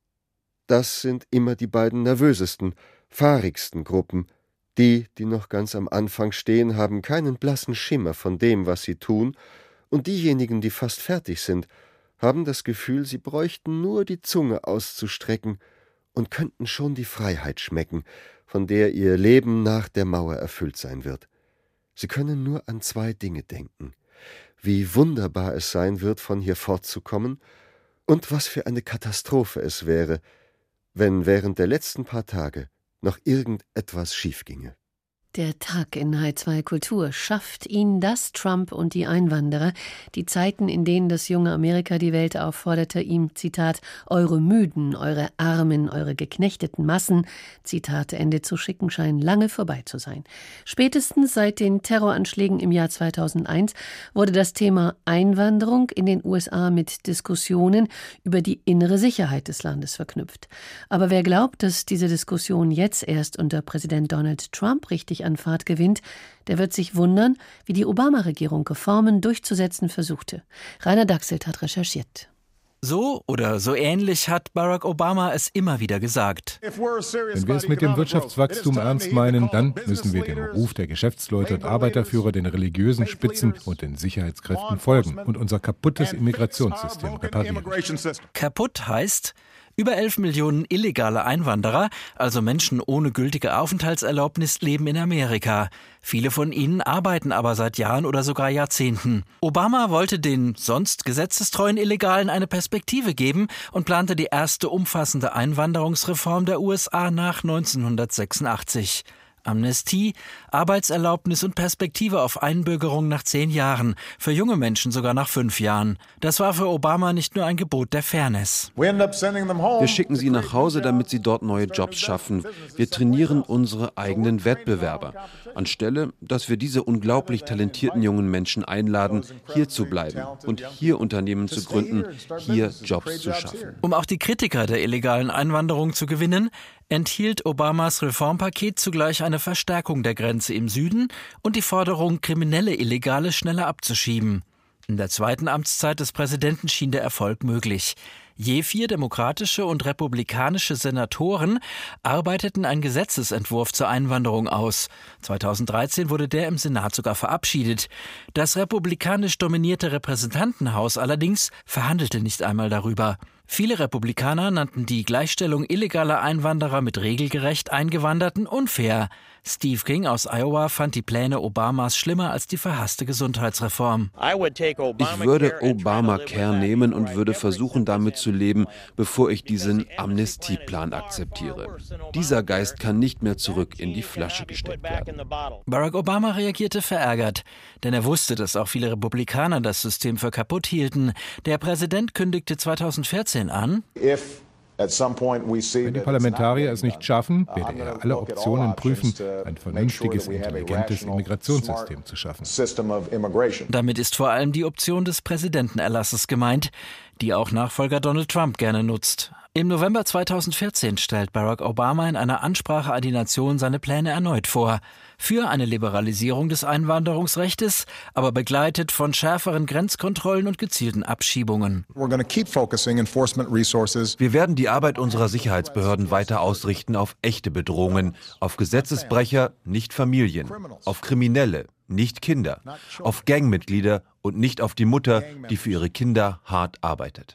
Das sind immer die beiden nervösesten, fahrigsten Gruppen. Die noch ganz am Anfang stehen, haben keinen blassen Schimmer von dem, was sie tun, und diejenigen, die fast fertig sind, haben das Gefühl, sie bräuchten nur die Zunge auszustrecken und könnten schon die Freiheit schmecken, von der ihr Leben nach der Mauer erfüllt sein wird. Sie können nur an 2 Dinge denken: wie wunderbar es sein wird, von hier fortzukommen, und was für eine Katastrophe es wäre, wenn während der letzten paar Tage noch irgendetwas schiefginge. Der Tag in H2 Kultur. Schafft ihn das, Trump und die Einwanderer? Die Zeiten, in denen das junge Amerika die Welt aufforderte, ihm, Zitat, eure Müden, eure Armen, eure geknechteten Massen, Zitat Ende, zu schicken, scheinen lange vorbei zu sein. Spätestens seit den Terroranschlägen im Jahr 2001 wurde das Thema Einwanderung in den USA mit Diskussionen über die innere Sicherheit des Landes verknüpft. Aber wer glaubt, dass diese Diskussion jetzt erst unter Präsident Donald Trump richtig an Fahrt gewinnt, der wird sich wundern, wie die Obama-Regierung Reformen durchzusetzen versuchte. Rainer Dachselt hat recherchiert. So oder so ähnlich hat Barack Obama es immer wieder gesagt. Wenn wir es mit dem Wirtschaftswachstum ernst meinen, dann müssen wir dem Ruf der Geschäftsleute und Arbeiterführer, den religiösen Spitzen und den Sicherheitskräften folgen und unser kaputtes Immigrationssystem reparieren. Kaputt heißt, über 11 Millionen illegale Einwanderer, also Menschen ohne gültige Aufenthaltserlaubnis, leben in Amerika. Viele von ihnen arbeiten aber seit Jahren oder sogar Jahrzehnten. Obama wollte den sonst gesetzestreuen Illegalen eine Perspektive geben und plante die erste umfassende Einwanderungsreform der USA nach 1986. Amnestie, Arbeitserlaubnis und Perspektive auf Einbürgerung nach 10 Jahren, für junge Menschen sogar nach 5 Jahren. Das war für Obama nicht nur ein Gebot der Fairness. Wir schicken sie nach Hause, damit sie dort neue Jobs schaffen. Wir trainieren unsere eigenen Wettbewerber. Anstelle, dass wir diese unglaublich talentierten jungen Menschen einladen, hier zu bleiben und hier Unternehmen zu gründen, hier Jobs zu schaffen. Um auch die Kritiker der illegalen Einwanderung zu gewinnen, enthielt Obamas Reformpaket zugleich eine Verstärkung der Grenze im Süden und die Forderung, kriminelle Illegale schneller abzuschieben. In der zweiten Amtszeit des Präsidenten schien der Erfolg möglich. Je 4 demokratische und republikanische Senatoren arbeiteten einen Gesetzesentwurf zur Einwanderung aus. 2013 wurde der im Senat sogar verabschiedet. Das republikanisch dominierte Repräsentantenhaus allerdings verhandelte nicht einmal darüber. Viele Republikaner nannten die Gleichstellung illegaler Einwanderer mit regelgerecht Eingewanderten unfair. Steve King aus Iowa fand die Pläne Obamas schlimmer als die verhasste Gesundheitsreform. Ich würde Obamacare nehmen und würde versuchen, damit zu leben, bevor ich diesen Amnestieplan akzeptiere. Dieser Geist kann nicht mehr zurück in die Flasche gesteckt werden. Barack Obama reagierte verärgert, denn er wusste, dass auch viele Republikaner das System für kaputt hielten. Der Präsident kündigte 2014 an: Wenn die Parlamentarier es nicht schaffen, werde er alle Optionen prüfen, ein vernünftiges, intelligentes Immigrationssystem zu schaffen. Damit ist vor allem die Option des Präsidentenerlasses gemeint, die auch Nachfolger Donald Trump gerne nutzt. Im November 2014 stellt Barack Obama in einer Ansprache an die Nation seine Pläne erneut vor. Für eine Liberalisierung des Einwanderungsrechtes, aber begleitet von schärferen Grenzkontrollen und gezielten Abschiebungen. Wir werden die Arbeit unserer Sicherheitsbehörden weiter ausrichten auf echte Bedrohungen, auf Gesetzesbrecher, nicht Familien, auf Kriminelle, nicht Kinder, auf Gangmitglieder und nicht auf die Mutter, die für ihre Kinder hart arbeitet.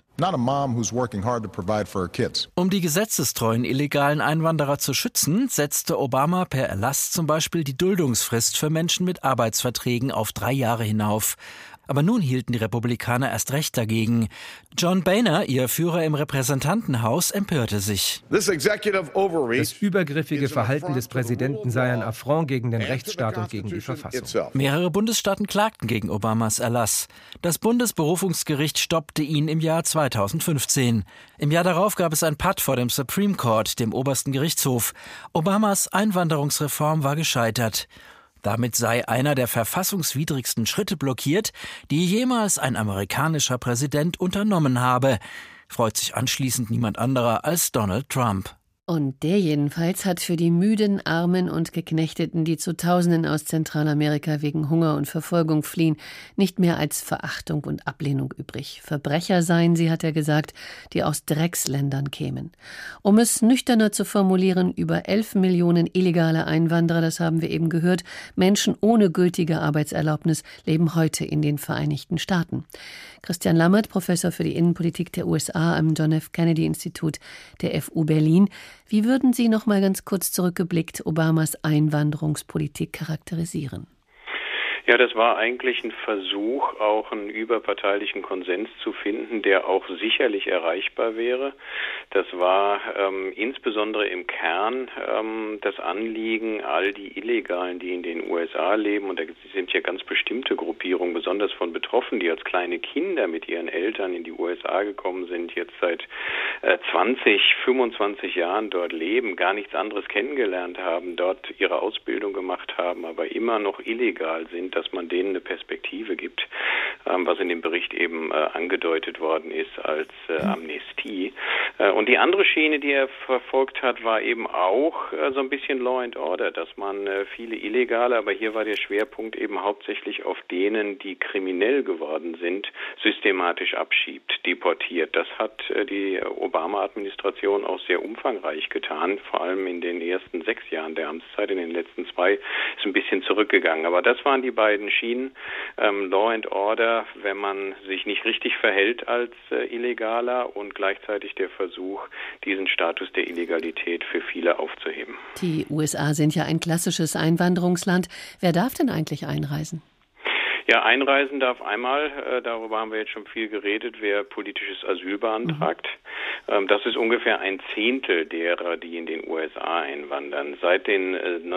Um die gesetzestreuen illegalen Einwanderer zu schützen, setzte Obama per Erlass zum Beispiel die Duldungsfrist für Menschen mit Arbeitsverträgen auf 3 Jahre hinauf. Aber nun hielten die Republikaner erst recht dagegen. John Boehner, ihr Führer im Repräsentantenhaus, empörte sich. Das übergriffige Verhalten des Präsidenten sei ein Affront gegen den Rechtsstaat und gegen die Verfassung. Mehrere Bundesstaaten klagten gegen Obamas Erlass. Das Bundesberufungsgericht stoppte ihn im Jahr 2015. Im Jahr darauf gab es ein Patt vor dem Supreme Court, dem obersten Gerichtshof. Obamas Einwanderungsreform war gescheitert. Damit sei einer der verfassungswidrigsten Schritte blockiert, die jemals ein amerikanischer Präsident unternommen habe. Freut sich anschließend niemand anderer als Donald Trump. Und der jedenfalls hat für die müden, armen und Geknechteten, die zu Tausenden aus Zentralamerika wegen Hunger und Verfolgung fliehen, nicht mehr als Verachtung und Ablehnung übrig. Verbrecher seien sie, hat er gesagt, die aus Drecksländern kämen. Um es nüchterner zu formulieren, über 11 Millionen illegale Einwanderer, das haben wir eben gehört, Menschen ohne gültige Arbeitserlaubnis, leben heute in den Vereinigten Staaten. Christian Lammert, Professor für die Innenpolitik der USA am John F. Kennedy Institut der FU Berlin. Wie würden Sie noch mal ganz kurz zurückgeblickt Obamas Einwanderungspolitik charakterisieren? Ja, das war eigentlich ein Versuch, auch einen überparteilichen Konsens zu finden, der auch sicherlich erreichbar wäre. Das war insbesondere im Kern das Anliegen, all die Illegalen, die in den USA leben, und da sind ja ganz bestimmte Gruppierungen besonders von betroffen, die als kleine Kinder mit ihren Eltern in die USA gekommen sind, jetzt seit 20, 25 Jahren dort leben, gar nichts anderes kennengelernt haben, dort ihre Ausbildung gemacht haben, aber immer noch illegal sind, dass man denen eine Perspektive gibt, was in dem Bericht eben angedeutet worden ist als Amnestie. Und die andere Schiene, die er verfolgt hat, war eben auch so ein bisschen Law and Order, dass man viele Illegale, aber hier war der Schwerpunkt eben hauptsächlich auf denen, die kriminell geworden sind, systematisch abschiebt, deportiert. Das hat die Obama-Administration auch sehr umfangreich getan, vor allem in den ersten 6 Jahren der Amtszeit. In den letzten 2 ist ein bisschen zurückgegangen. Aber das waren die beiden Schienen. Law and Order, wenn man sich nicht richtig verhält als Illegaler, und gleichzeitig der Versuch, diesen Status der Illegalität für viele aufzuheben. Die USA sind ja ein klassisches Einwanderungsland. Wer darf denn eigentlich einreisen? Ja, einreisen darf einmal, darüber haben wir jetzt schon viel geredet, wer politisches Asyl beantragt. Das ist ungefähr 1/10 derer, die in den USA einwandern. Seit den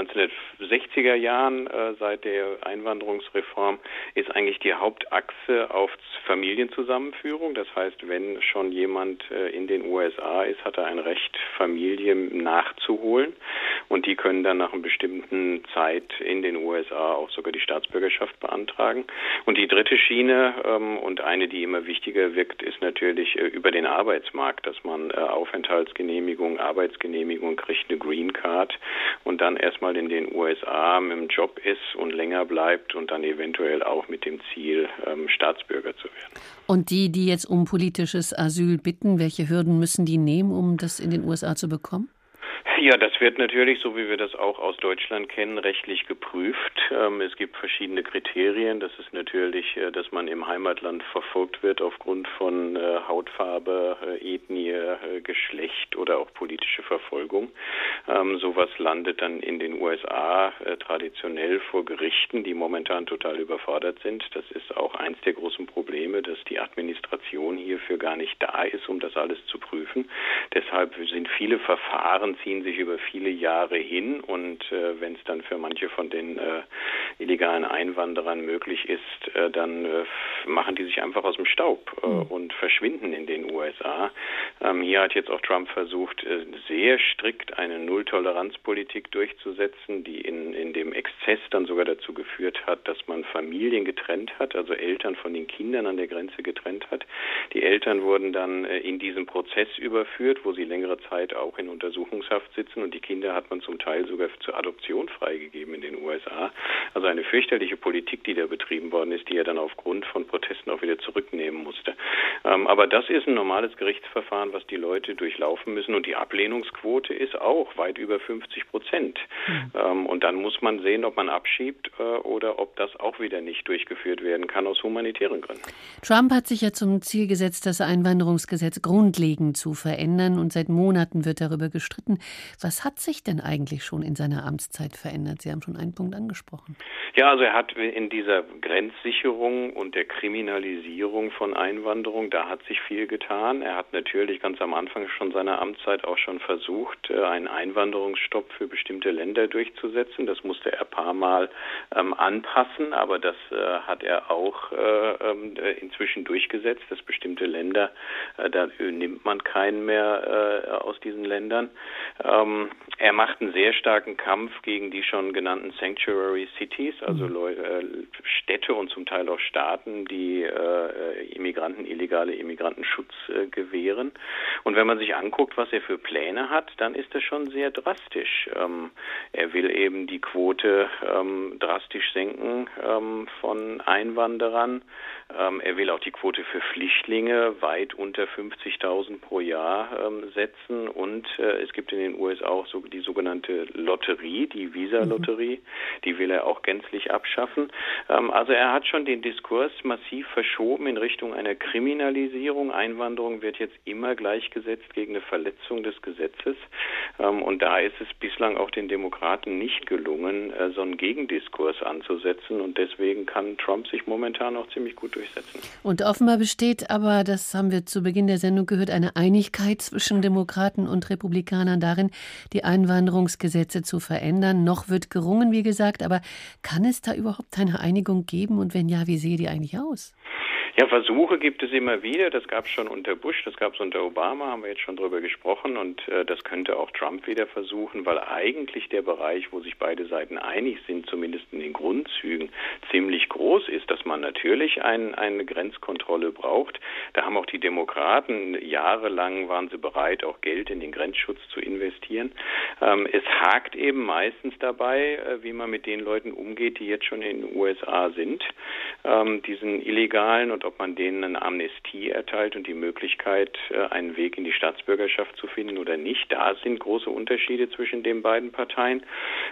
1960er Jahren, seit der Einwanderungsreform, ist eigentlich die Hauptachse auf Familienzusammenführung. Das heißt, wenn schon jemand in den USA ist, hat er ein Recht, Familien nachzuholen. Und die können dann nach einer bestimmten Zeit in den USA auch sogar die Staatsbürgerschaft beantragen. Und die dritte Schiene, und eine, die immer wichtiger wirkt, ist natürlich über den Arbeitsmarkt, dass man Aufenthaltsgenehmigung, Arbeitsgenehmigung kriegt, eine Green Card, und dann erstmal in den USA mit dem Job ist und länger bleibt und dann eventuell auch mit dem Ziel, Staatsbürger zu werden. Und die jetzt um politisches Asyl bitten, welche Hürden müssen die nehmen, um das in den USA zu bekommen? Ja, das wird natürlich, so wie wir das auch aus Deutschland kennen, rechtlich geprüft. Es gibt verschiedene Kriterien. Das ist natürlich, dass man im Heimatland verfolgt wird aufgrund von Hautfarbe, Ethnie, Geschlecht oder auch politische Verfolgung. Sowas landet dann in den USA traditionell vor Gerichten, die momentan total überfordert sind. Das ist auch eins der großen Probleme, dass die Administration hierfür gar nicht da ist, um das alles zu prüfen. Deshalb sind viele Verfahren, ziehen sich über viele Jahre hin, und wenn es dann für manche von den illegalen Einwanderern möglich ist, dann machen die sich einfach aus dem Staub und verschwinden in den USA. Hier hat jetzt auch Trump versucht, sehr strikt eine Null-Toleranz-Politik durchzusetzen, die in dem Exzess dann sogar dazu geführt hat, dass man Familien getrennt hat, also Eltern von den Kindern an der Grenze getrennt hat. Die Eltern wurden dann in diesen Prozess überführt, wo sie längere Zeit auch in Untersuchungshaft sitzen, und die Kinder hat man zum Teil sogar zur Adoption freigegeben in den USA. Also eine fürchterliche Politik, die da betrieben worden ist, die er dann aufgrund von Protesten auch wieder zurücknehmen musste. Aber das ist ein normales Gerichtsverfahren, was die Leute durchlaufen müssen, und die Ablehnungsquote ist auch weit über 50%. Und dann muss man sehen, ob man abschiebt oder ob das auch wieder nicht durchgeführt werden kann aus humanitären Gründen. Trump hat sich ja zum Ziel gesetzt, das Einwanderungsgesetz grundlegend zu verändern, und seit Monaten wird darüber gestritten. Was hat sich denn eigentlich schon in seiner Amtszeit verändert? Sie haben schon einen Punkt angesprochen. Ja, also er hat in dieser Grenzsicherung und der Kriminalisierung von Einwanderung, da hat sich viel getan. Er hat natürlich ganz am Anfang schon seiner Amtszeit auch schon versucht, einen Einwanderungsstopp für bestimmte Länder durchzusetzen. Das musste er ein paar Mal anpassen, aber das hat er auch inzwischen durchgesetzt, dass bestimmte Länder, da nimmt man keinen mehr aus diesen Ländern. Er macht einen sehr starken Kampf gegen die schon genannten Sanctuary Cities, also Städte und zum Teil auch Staaten, die illegale Immigranten Schutz gewähren. Und wenn man sich anguckt, was er für Pläne hat, dann ist das schon sehr drastisch. Er will eben die Quote drastisch senken von Einwanderern. Er will auch die Quote für Flüchtlinge weit unter 50.000 pro Jahr setzen, und es gibt in den USA auch die sogenannte Lotterie, die Visa-Lotterie, die will er auch gänzlich abschaffen. Also er hat schon den Diskurs massiv verschoben in Richtung einer Kriminalisierung. Einwanderung wird jetzt immer gleichgesetzt gegen eine Verletzung des Gesetzes. Und da ist es bislang auch den Demokraten nicht gelungen, so einen Gegendiskurs anzusetzen. Und deswegen kann Trump sich momentan auch ziemlich gut durchsetzen. Und offenbar besteht aber, das haben wir zu Beginn der Sendung gehört, eine Einigkeit zwischen Demokraten und Republikanern darin, die Einwanderungsgesetze zu verändern. Noch wird gerungen, wie gesagt, aber kann es da überhaupt eine Einigung geben? Und wenn ja, wie sehe die eigentlich aus? Ja, Versuche gibt es immer wieder. Das gab es schon unter Bush, das gab es unter Obama, haben wir jetzt schon drüber gesprochen. Und das könnte auch Trump wieder versuchen, weil eigentlich der Bereich, wo sich beide Seiten einig sind, zumindest in den Grundzügen, ziemlich groß ist, dass man natürlich eine Grenzkontrolle braucht. Da haben auch die Demokraten, jahrelang waren sie bereit, auch Geld in den Grenzschutz zu investieren. Es hakt eben meistens dabei, wie man mit den Leuten umgeht, die jetzt schon in den USA sind, diesen illegalen, und ob man denen eine Amnestie erteilt und die Möglichkeit, einen Weg in die Staatsbürgerschaft zu finden oder nicht. Da sind große Unterschiede zwischen den beiden Parteien.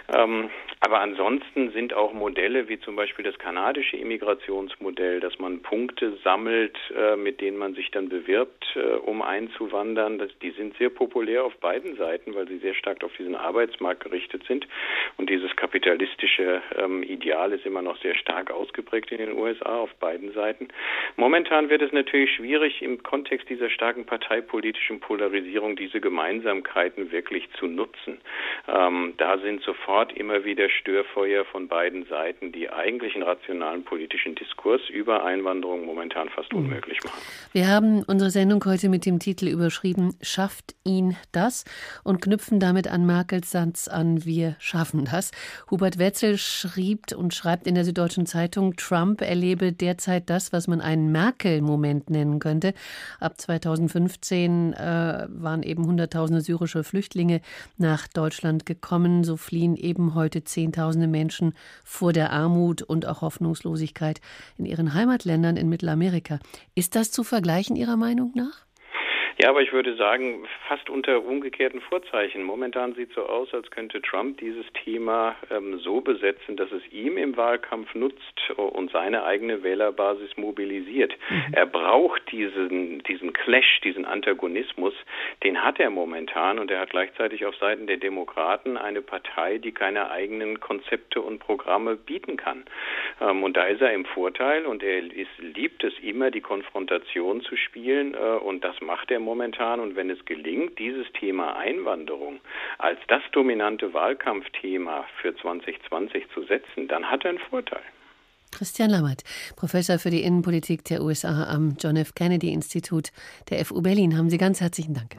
Aber ansonsten sind auch Modelle wie zum Beispiel das kanadische Immigrationsmodell, dass man Punkte sammelt, mit denen man sich dann bewirbt, um einzuwandern. Die sind sehr populär auf beiden Seiten, weil sie sehr stark auf diesen Arbeitsmarkt gerichtet sind. Und dieses kapitalistische Ideal ist immer noch sehr stark ausgeprägt in den USA auf beiden Seiten. Momentan wird es natürlich schwierig, im Kontext dieser starken parteipolitischen Polarisierung diese Gemeinsamkeiten wirklich zu nutzen. Da sind sofort immer wieder Störfeuer von beiden Seiten, die eigentlich einen rationalen politischen Diskurs über Einwanderung momentan fast unmöglich machen. Wir haben unsere Sendung heute mit dem Titel überschrieben, Schafft ihn das? Und knüpfen damit an Merkels Satz an, wir schaffen das. Hubert Wetzel schrieb und schreibt in der Süddeutschen Zeitung, Trump erlebe derzeit das, was man einen Merkel-Moment nennen könnte. Ab 2015 waren eben Hunderttausende syrische Flüchtlinge nach Deutschland gekommen. So fliehen eben heute Zehntausende Menschen vor der Armut und auch Hoffnungslosigkeit in ihren Heimatländern in Mittelamerika. Ist das zu vergleichen Ihrer Meinung nach? Ja, aber ich würde sagen, fast unter umgekehrten Vorzeichen. Momentan sieht es so aus, als könnte Trump dieses Thema so besetzen, dass es ihm im Wahlkampf nutzt und seine eigene Wählerbasis mobilisiert. Er braucht diesen Clash, diesen Antagonismus, den hat er momentan, und er hat gleichzeitig auf Seiten der Demokraten eine Partei, die keine eigenen Konzepte und Programme bieten kann. Und da ist er im Vorteil, und er liebt es immer, die Konfrontation zu spielen, und das macht er momentan. Und wenn es gelingt, dieses Thema Einwanderung als das dominante Wahlkampfthema für 2020 zu setzen, dann hat er einen Vorteil. Christian Lammert, Professor für die Innenpolitik der USA am John F. Kennedy Institut der FU Berlin. Haben Sie ganz herzlichen Dank.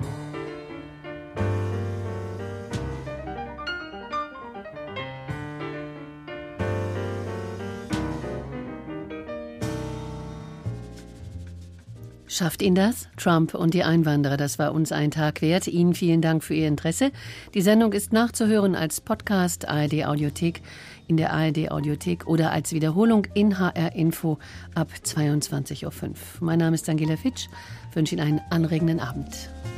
Schafft ihn das? Trump und die Einwanderer, das war uns ein Tag wert. Ihnen vielen Dank für Ihr Interesse. Die Sendung ist nachzuhören als Podcast, ARD Audiothek, in der ARD Audiothek oder als Wiederholung in HR Info ab 22.05 Uhr. Mein Name ist Daniela Fitsch, wünsche Ihnen einen anregenden Abend.